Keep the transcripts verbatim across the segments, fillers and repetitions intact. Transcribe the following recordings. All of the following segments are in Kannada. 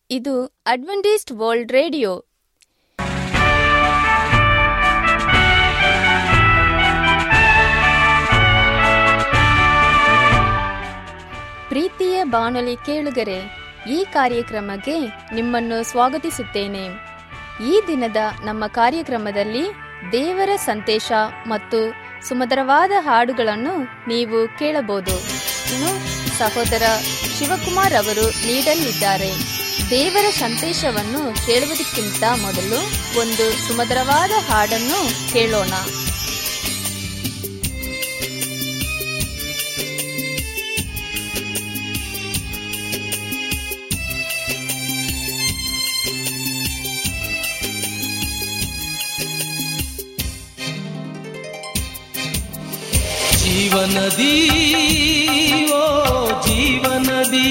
ಇದು ಅಡ್ವೆಂಟಿಸ್ಟ್ ವರ್ಲ್ಡ್ ರೇಡಿಯೋ. ಪ್ರೀತಿಯ ಬಾನುಲಿ ಕೇಳುಗರೆ, ಈ ಕಾರ್ಯಕ್ರಮಕ್ಕೆ ನಿಮ್ಮನ್ನು ಸ್ವಾಗತಿಸುತ್ತೇನೆ. ಈ ದಿನದ ನಮ್ಮ ಕಾರ್ಯಕ್ರಮದಲ್ಲಿ ದೇವರ ಸಂದೇಶ ಮತ್ತು ಸುಮಧುರವಾದ ಹಾಡುಗಳನ್ನು ನೀವು ಕೇಳಬಹುದು. ಇನ್ನು ಸಹೋದರ ಶಿವಕುಮಾರ್ ಅವರು ನೀಡಲಿದ್ದಾರೆ. ದೇವರ ಸಂದೇಶವನ್ನು ಕೇಳುವುದಕ್ಕಿಂತ ಮೊದಲು ಒಂದು ಸುಮಧುರವಾದ ಹಾಡನ್ನು ಕೇಳೋಣ. ಜೀವನದಿ ಓ ಜೀವನದಿ,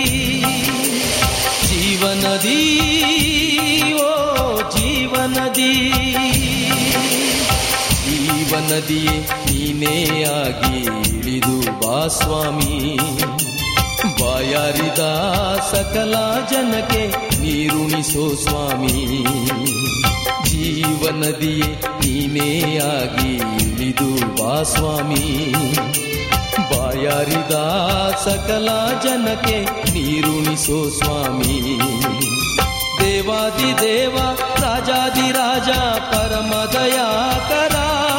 ಜೀವನದಿ ಓ ಜೀವನದಿ, ಜೀವನದಿಯೇ ನೀನೇ ಆಗಿ ಇಳಿದು ಬಾ ಸ್ವಾಮಿ. ಬಾಯಾರಿದ ಸಕಲ ಜನಕ್ಕೆ ನೀರುಣಿಸೋ ಸ್ವಾಮಿ. ಜೀವನದಿಯೇ ನೀನೇ ಆಗಿ ಇಳಿದು ಬಾ ಸ್ವಾಮಿ. ಬಾಯಾರಿದ ಸಕಲ ಜನಕ್ಕೆ ನೀರುಣಿಸೋ ಸ್ವಾಮಿ. ದೇವಾದಿ ದೇವ ರಾಜಾದಿ ರಾಜ ಪರಮ ದಯಾಕರ,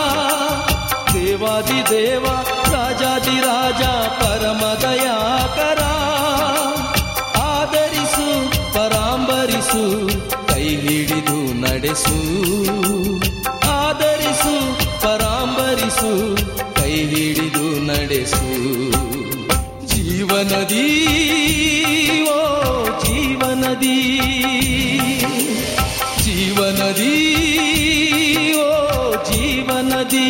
ದೇವಾದಿ ದೇವ ರಾಜಾದಿ ರಾಜ ಪರಮ ದಯಾಕರ. ಆದರಿಸು ಪರಾಂಬರಿಸು ಕೈ ಹಿಡಿದು ನಡೆಸು, ಆದರಿಸು ಪರಾಂಬರಿಸು ಕೈ ಹಿಡಿದು ನಡೆಸು. ಜೀವನದಿ ಓ ಜೀವನದಿ, ಜೀವನದಿ ಓ ಜೀವನದಿ.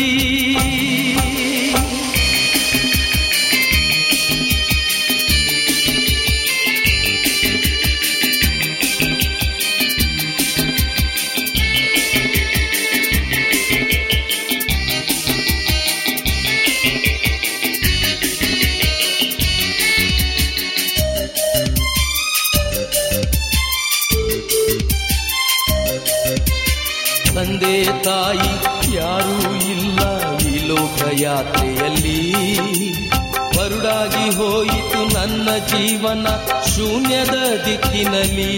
ತಂದೆ ತಾಯಿ ಯಾರೂ ಇಲ್ಲ ಈ ಲೋಕಯಾತ್ರೆಯಲ್ಲಿ. ಬರುಡಾಗಿ ಹೋಯಿತು ನನ್ನ ಜೀವನ ಶೂನ್ಯದ ದಿಕ್ಕಿನಲ್ಲಿ.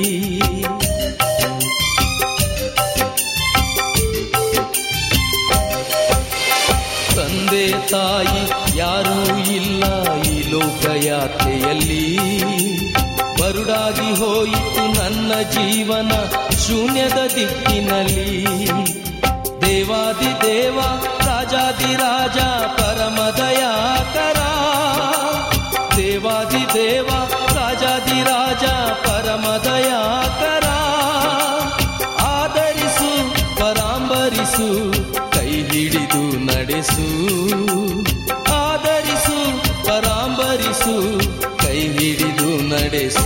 ತಂದೆ ತಾಯಿ ಯಾರೂ ಇಲ್ಲ ಈ ಲೋಕಯಾತ್ರೆಯಲ್ಲಿ. ಬರುಡಾಗಿ ಹೋಯಿತು ನನ್ನ ಜೀವನ ಶೂನ್ಯದ ದಿಕ್ಕಿನಲ್ಲಿ. ದೇವಾದಿ ದೇವ ರಾಜಾದಿ ರಾಜ ಪರಮ ದಯಾಕರ, ದೇವಾದಿ ದೇವ ರಾಜಾದಿ ರಾಜ ಪರಮ ದಯಾಕರ. ಆದರಿಸು ಪರಾಂಬರಿಸು ಕೈ ಹಿಡಿದು ನಡೆಸು, ಆದರಿಸು ಪರಾಂಬರಿಸು ಕೈ ಹಿಡಿದು ನಡೆಸು.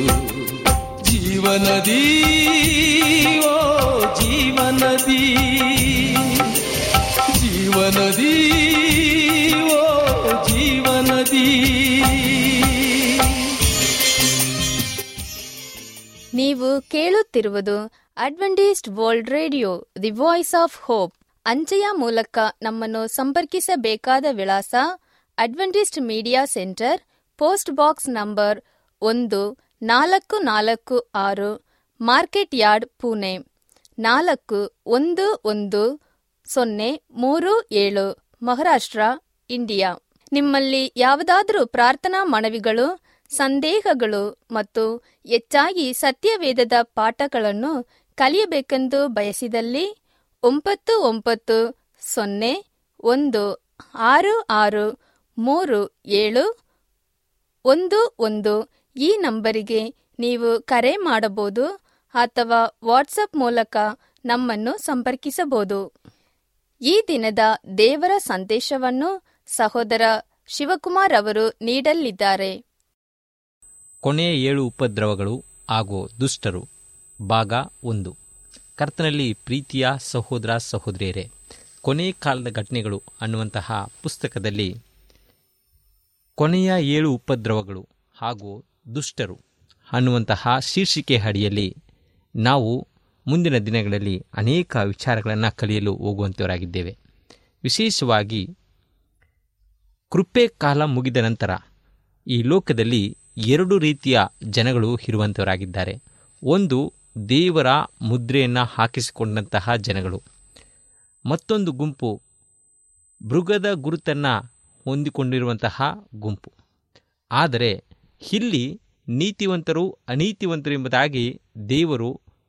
ಜೀವನದಿ ಓ ಜೀವನದಿ, ಜೀವನದಿ ಓ ಜೀವನದಿ. ನೀವು ಕೇಳುತ್ತಿರುವುದು Adventist world radio, the voice of hope. ಅಂಚೆಯ ಮೂಲಕ ನಮ್ಮನ್ನು ಸಂಪರ್ಕಿಸಬೇಕಾದ ವಿಳಾಸ: Adventist media centre, post box number ಒಂದು ನಾಲ್ಕು ನಾಲ್ಕು ಆರು, ಮಾರ್ಕೆಟ್ ಯಾರ್ಡ್, ಪುಣೆ ನಾಲ್ಕು ಒಂದು ಒಂದು ಸೊನ್ನೆ ಮೂರು ಏಳು, ಮಹಾರಾಷ್ಟ್ರ, ಇಂಡಿಯಾ. ನಿಮ್ಮಲ್ಲಿ ಯಾವುದಾದರೂ ಪ್ರಾರ್ಥನಾ ಮನವಿಗಳು, ಸಂದೇಹಗಳು ಮತ್ತು ಹೆಚ್ಚಾಗಿ ಸತ್ಯವೇದದ ಪಾಠಗಳನ್ನು ಕಲಿಯಬೇಕೆಂದು ಬಯಸಿದಲ್ಲಿ ಒಂಬತ್ತು ಒಂಬತ್ತು ಸೊನ್ನೆ ಒಂದು ಆರು ಆರು ಮೂರು ಏಳು ಒಂದು ಒಂದು ಈ ನಂಬರಿಗೆ ನೀವು ಕರೆ ಮಾಡಬಹುದು ಅಥವಾ ವಾಟ್ಸಪ್ ಮೂಲಕ ನಮ್ಮನ್ನು ಸಂಪರ್ಕಿಸಬಹುದು. ಈ ದಿನದ ದೇವರ ಸಂದೇಶವನ್ನು ಸಹೋದರ ಶಿವಕುಮಾರ್ ಅವರು ನೀಡಲಿದ್ದಾರೆ. ಕೊನೆಯ ಏಳು ಉಪದ್ರವಗಳು ಹಾಗೂ ದುಷ್ಟರು, ಭಾಗ ಒಂದು. ಕರ್ತನಲ್ಲಿ ಪ್ರೀತಿಯ ಸಹೋದರ ಸಹೋದರಿಯರೇ, ಕೊನೆಯ ಕಾಲದ ಘಟನೆಗಳು ಅನ್ನುವಂತಹ ಪುಸ್ತಕದಲ್ಲಿ ಕೊನೆಯ ಏಳು ಉಪದ್ರವಗಳು ಹಾಗೂ ದುಷ್ಟರು ಅನ್ನುವಂತಹ ಶೀರ್ಷಿಕೆ ಅಡಿಯಲ್ಲಿ ನಾವು ಮುಂದಿನ ದಿನಗಳಲ್ಲಿ ಅನೇಕ ವಿಚಾರಗಳನ್ನು ಕಲಿಯಲು ಹೋಗುವಂಥವರಾಗಿದ್ದೇವೆ. ವಿಶೇಷವಾಗಿ ಕೃಪೆ ಕಾಲ ಮುಗಿದ ನಂತರ ಈ ಲೋಕದಲ್ಲಿ ಎರಡು ರೀತಿಯ ಜನಗಳು ಇರುವಂಥವರಾಗಿದ್ದಾರೆ. ಒಂದು ದೇವರ ಮುದ್ರೆಯನ್ನು ಹಾಕಿಸಿಕೊಂಡಂತಹ ಜನಗಳು, ಮತ್ತೊಂದು ಗುಂಪು ಮೃಗದ ಗುರುತನ್ನು ಹೊಂದಿಕೊಂಡಿರುವಂತಹ ಗುಂಪು. ಆದರೆ ಇಲ್ಲಿ ನೀತಿವಂತರು ಅನೀತಿವಂತರು ಎಂಬುದಾಗಿ ದೇವರು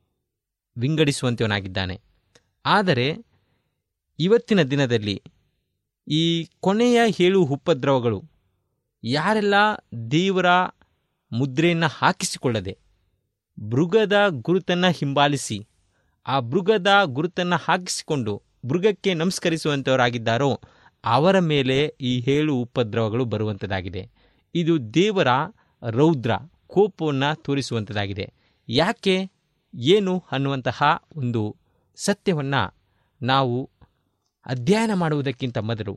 ವಿಂಗಡಿಸುವಂತವನಾಗಿದ್ದಾನೆ. ಆದರೆ ಇವತ್ತಿನ ದಿನದಲ್ಲಿ ಈ ಕೊನೆಯ ಏಳು ಉಪದ್ರವಗಳು ಯಾರೆಲ್ಲ ದೇವರ ಮುದ್ರೆಯನ್ನು ಹಾಕಿಸಿಕೊಳ್ಳದೆ ಮೃಗದ ಗುರುತನ್ನು ಹಿಂಬಾಲಿಸಿ ಆ ಮೃಗದ ಗುರುತನ್ನು ಹಾಕಿಸಿಕೊಂಡು ಮೃಗಕ್ಕೆ ನಮಸ್ಕರಿಸುವಂಥವರಾಗಿದ್ದಾರೋ ಅವರ ಮೇಲೆ ಈ ಏಳು ಉಪದ್ರವಗಳು ಬರುವಂಥದ್ದಾಗಿದೆ. ಇದು ದೇವರ ರೌದ್ರ ಕೋಪವನ್ನು ತೋರಿಸುವಂಥದ್ದಾಗಿದೆ. ಯಾಕೆ ಏನು ಅನ್ನುವಂತಹ ಒಂದು ಸತ್ಯವನ್ನು ನಾವು ಅಧ್ಯಯನ ಮಾಡುವುದಕ್ಕಿಂತ ಮೊದಲು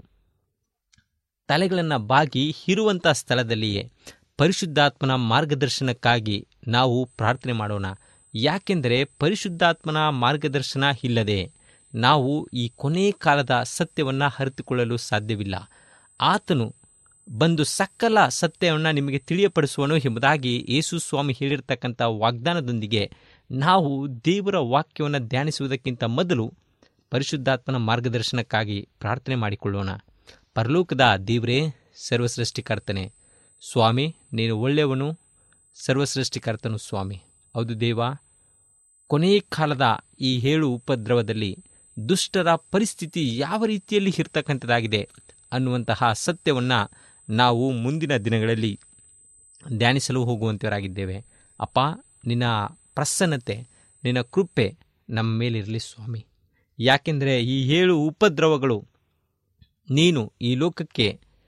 ತಲೆಗಳನ್ನು ಬಾಗಿ ಇರುವಂಥ ಸ್ಥಳದಲ್ಲಿಯೇ ಪರಿಶುದ್ಧಾತ್ಮನ ಮಾರ್ಗದರ್ಶನಕ್ಕಾಗಿ ನಾವು ಪ್ರಾರ್ಥನೆ ಮಾಡೋಣ. ಯಾಕೆಂದರೆ ಪರಿಶುದ್ಧಾತ್ಮನ ಮಾರ್ಗದರ್ಶನ ಇಲ್ಲದೆ ನಾವು ಈ ಕೊನೆ ಕಾಲದ ಸತ್ಯವನ್ನು ಅರಿತುಕೊಳ್ಳಲು ಸಾಧ್ಯವಿಲ್ಲ. ಆತನು ಬಂದು ಸಕಲ ಸತ್ಯವನ್ನು ನಿಮಗೆ ತಿಳಿಯಪಡಿಸುವನು ಎಂಬುದಾಗಿ ಯೇಸು ಸ್ವಾಮಿ ಹೇಳಿರ್ತಕ್ಕಂಥ ವಾಗ್ದಾನದೊಂದಿಗೆ ನಾವು ದೇವರ ವಾಕ್ಯವನ್ನು ಧ್ಯಾನಿಸುವುದಕ್ಕಿಂತ ಮೊದಲು ಪರಿಶುದ್ಧಾತ್ಮನ ಮಾರ್ಗದರ್ಶನಕ್ಕಾಗಿ ಪ್ರಾರ್ಥನೆ ಮಾಡಿಕೊಳ್ಳೋಣ. ಪರಲೋಕದ ದೇವರೇ, ಸರ್ವಸೃಷ್ಟಿಕರ್ತನೆ, ಸ್ವಾಮಿ ನೀನು ಒಳ್ಳೆಯವನು, ಸರ್ವಸೃಷ್ಟಿಕರ್ತನು ಸ್ವಾಮಿ. ಹೌದು ದೇವ, ಕೊನೆಯ ಕಾಲದ ಈ ಏಳು ಉಪದ್ರವದಲ್ಲಿ ದುಷ್ಟರ ಪರಿಸ್ಥಿತಿ ಯಾವ ರೀತಿಯಲ್ಲಿ ಇರ್ತಕ್ಕಂಥದ್ದಾಗಿದೆ ಅನ್ನುವಂತಹ ಸತ್ಯವನ್ನು ನಾವು ಮುಂದಿನ ದಿನಗಳಲ್ಲಿ ಧ್ಯಾನಿಸಲು ಹೋಗುವಂಥವರಾಗಿದ್ದೇವೆ. ಅಪ್ಪ, ನಿನ್ನ ಪ್ರಸನ್ನತೆ, ನಿನ್ನ ಕೃಪೆ ನಮ್ಮ ಮೇಲಿರಲಿ ಸ್ವಾಮಿ. ಯಾಕೆಂದರೆ ಈ ಏಳು ಉಪದ್ರವಗಳು ನೀನು ಈ ಲೋಕಕ್ಕೆ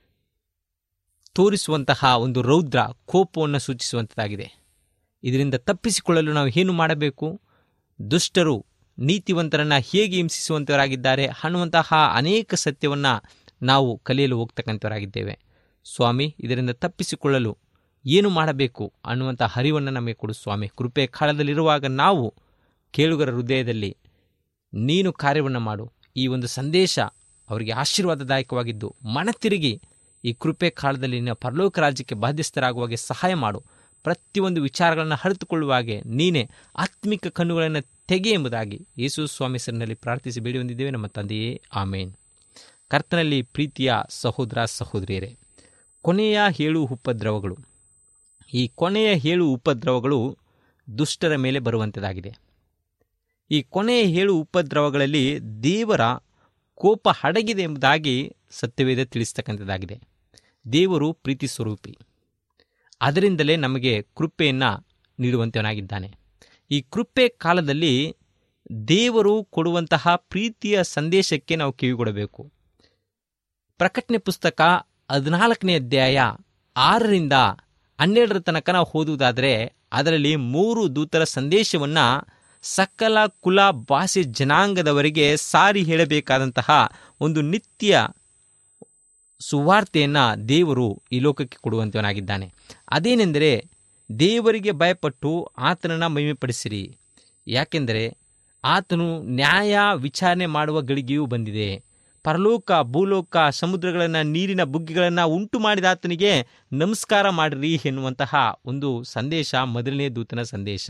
ತೋರಿಸುವಂತಹ ಒಂದು ರೌದ್ರ ಕೋಪವನ್ನು ಸೂಚಿಸುವಂಥದ್ದಾಗಿದೆ. ಇದರಿಂದ ತಪ್ಪಿಸಿಕೊಳ್ಳಲು ನಾವು ಏನು ಮಾಡಬೇಕು? ದುಷ್ಟರು ನೀತಿವಂತರನ್ನು ಹೇಗೆ ಹಿಂಸಿಸುವಂಥವರಾಗಿದ್ದಾರೆ ಅನ್ನುವಂತಹ ಅನೇಕ ಸತ್ಯವನ್ನು ನಾವು ಕಲಿಯಲು ಹೋಗ್ತಕ್ಕಂಥವರಾಗಿದ್ದೇವೆ ಸ್ವಾಮಿ. ಇದರಿಂದ ತಪ್ಪಿಸಿಕೊಳ್ಳಲು ಏನು ಮಾಡಬೇಕು ಅನ್ನುವಂಥ ಅರಿವನ್ನು ನಮಗೆ ಕೊಡು ಸ್ವಾಮಿ. ಕೃಪೆ ಕಾಲದಲ್ಲಿರುವಾಗ ನಾವು ಕೇಳುಗರ ಹೃದಯದಲ್ಲಿ ನೀನು ಕಾರ್ಯವನ್ನು ಮಾಡು. ಈ ಒಂದು ಸಂದೇಶ ಅವರಿಗೆ ಆಶೀರ್ವಾದದಾಯಕವಾಗಿದ್ದು ಮನತಿರುಗಿ ಈ ಕೃಪೆ ಕಾಲದಲ್ಲಿ ನಿನ್ನ ಪರಲೋಕ ರಾಜ್ಯಕ್ಕೆ ಬಾಧ್ಯಸ್ಥರಾಗುವಾಗೆ ಸಹಾಯ ಮಾಡು. ಪ್ರತಿಯೊಂದು ವಿಚಾರಗಳನ್ನು ಅರಿತುಕೊಳ್ಳುವಾಗೆ ನೀನೇ ಆತ್ಮಿಕ ಕಣ್ಣುಗಳನ್ನು ತೆಗೆ ಎಂಬುದಾಗಿ ಯೇಸು ಸ್ವಾಮಿ ಹೆಸರಿನಲ್ಲಿ ಪ್ರಾರ್ಥಿಸಿ ಬೇಡಿ ಹೊಂದಿದ್ದೇವೆ ನಮ್ಮ ತಂದೆಯೇ, ಆಮೇನ್. ಕರ್ತನಲ್ಲಿ ಪ್ರೀತಿಯ ಸಹೋದರ ಸಹೋದರಿಯರೇ, ಕೊನೆಯ ಏಳು ಉಪದ್ರವಗಳು, ಈ ಕೊನೆಯ ಏಳು ಉಪದ್ರವಗಳು ದುಷ್ಟರ ಮೇಲೆ ಬರುವಂಥದ್ದಾಗಿದೆ. ಈ ಕೊನೆಯ ಏಳು ಉಪದ್ರವಗಳಲ್ಲಿ ದೇವರ ಕೋಪ ಅಡಗಿದೆ ಎಂಬುದಾಗಿ ಸತ್ಯವೇದ ತಿಳಿಸ್ತಕ್ಕಂಥದ್ದಾಗಿದೆ. ದೇವರು ಪ್ರೀತಿ ಸ್ವರೂಪಿ, ಅದರಿಂದಲೇ ನಮಗೆ ಕೃಪೆಯನ್ನು ನೀಡುವಂತವನಾಗಿದ್ದಾನೆ. ಈ ಕೃಪೆ ಕಾಲದಲ್ಲಿ ದೇವರು ಕೊಡುವಂತಹ ಪ್ರೀತಿಯ ಸಂದೇಶಕ್ಕೆ ನಾವು ಕಿವಿಗೊಡಬೇಕು. ಪ್ರಕಟಣೆ ಪುಸ್ತಕ ಹದಿನಾಲ್ಕನೇ ಅಧ್ಯಾಯ ಆರರಿಂದ ಹನ್ನೆರಡರ ತನಕ ನಾವು ಓದುವುದಾದರೆ ಅದರಲ್ಲಿ ಮೂರು ದೂತರ ಸಂದೇಶವನ್ನು ಸಕಲ ಕುಲ ಭಾಷೆ ಜನಾಂಗದವರಿಗೆ ಸಾರಿ ಹೇಳಬೇಕಾದಂತಹ ಒಂದು ನಿತ್ಯ ಸುವಾರ್ತೆಯನ್ನು ದೇವರು ಈ ಲೋಕಕ್ಕೆ ಕೊಡುವಂತವನಾಗಿದ್ದಾನೆ. ಅದೇನೆಂದರೆ, ದೇವರಿಗೆ ಭಯಪಟ್ಟು ಆತನನ್ನು ಮಹಿಮೆಪಡಿಸಿರಿ, ಯಾಕೆಂದರೆ ಆತನು ನ್ಯಾಯ ವಿಚಾರಣೆ ಮಾಡುವ ಗಳಿಗೆಯೂ ಬಂದಿದೆ. ಪರಲೋಕ ಭೂಲೋಕ ಸಮುದ್ರಗಳನ್ನು ನೀರಿನ ಬುಗ್ಗೆಗಳನ್ನು ಉಂಟು ಮಾಡಿದ ಆತನಿಗೆ ನಮಸ್ಕಾರ ಮಾಡಿರಿ ಎನ್ನುವಂತಹ ಒಂದು ಸಂದೇಶ ಮೊದಲನೇ ದೂತನ ಸಂದೇಶ.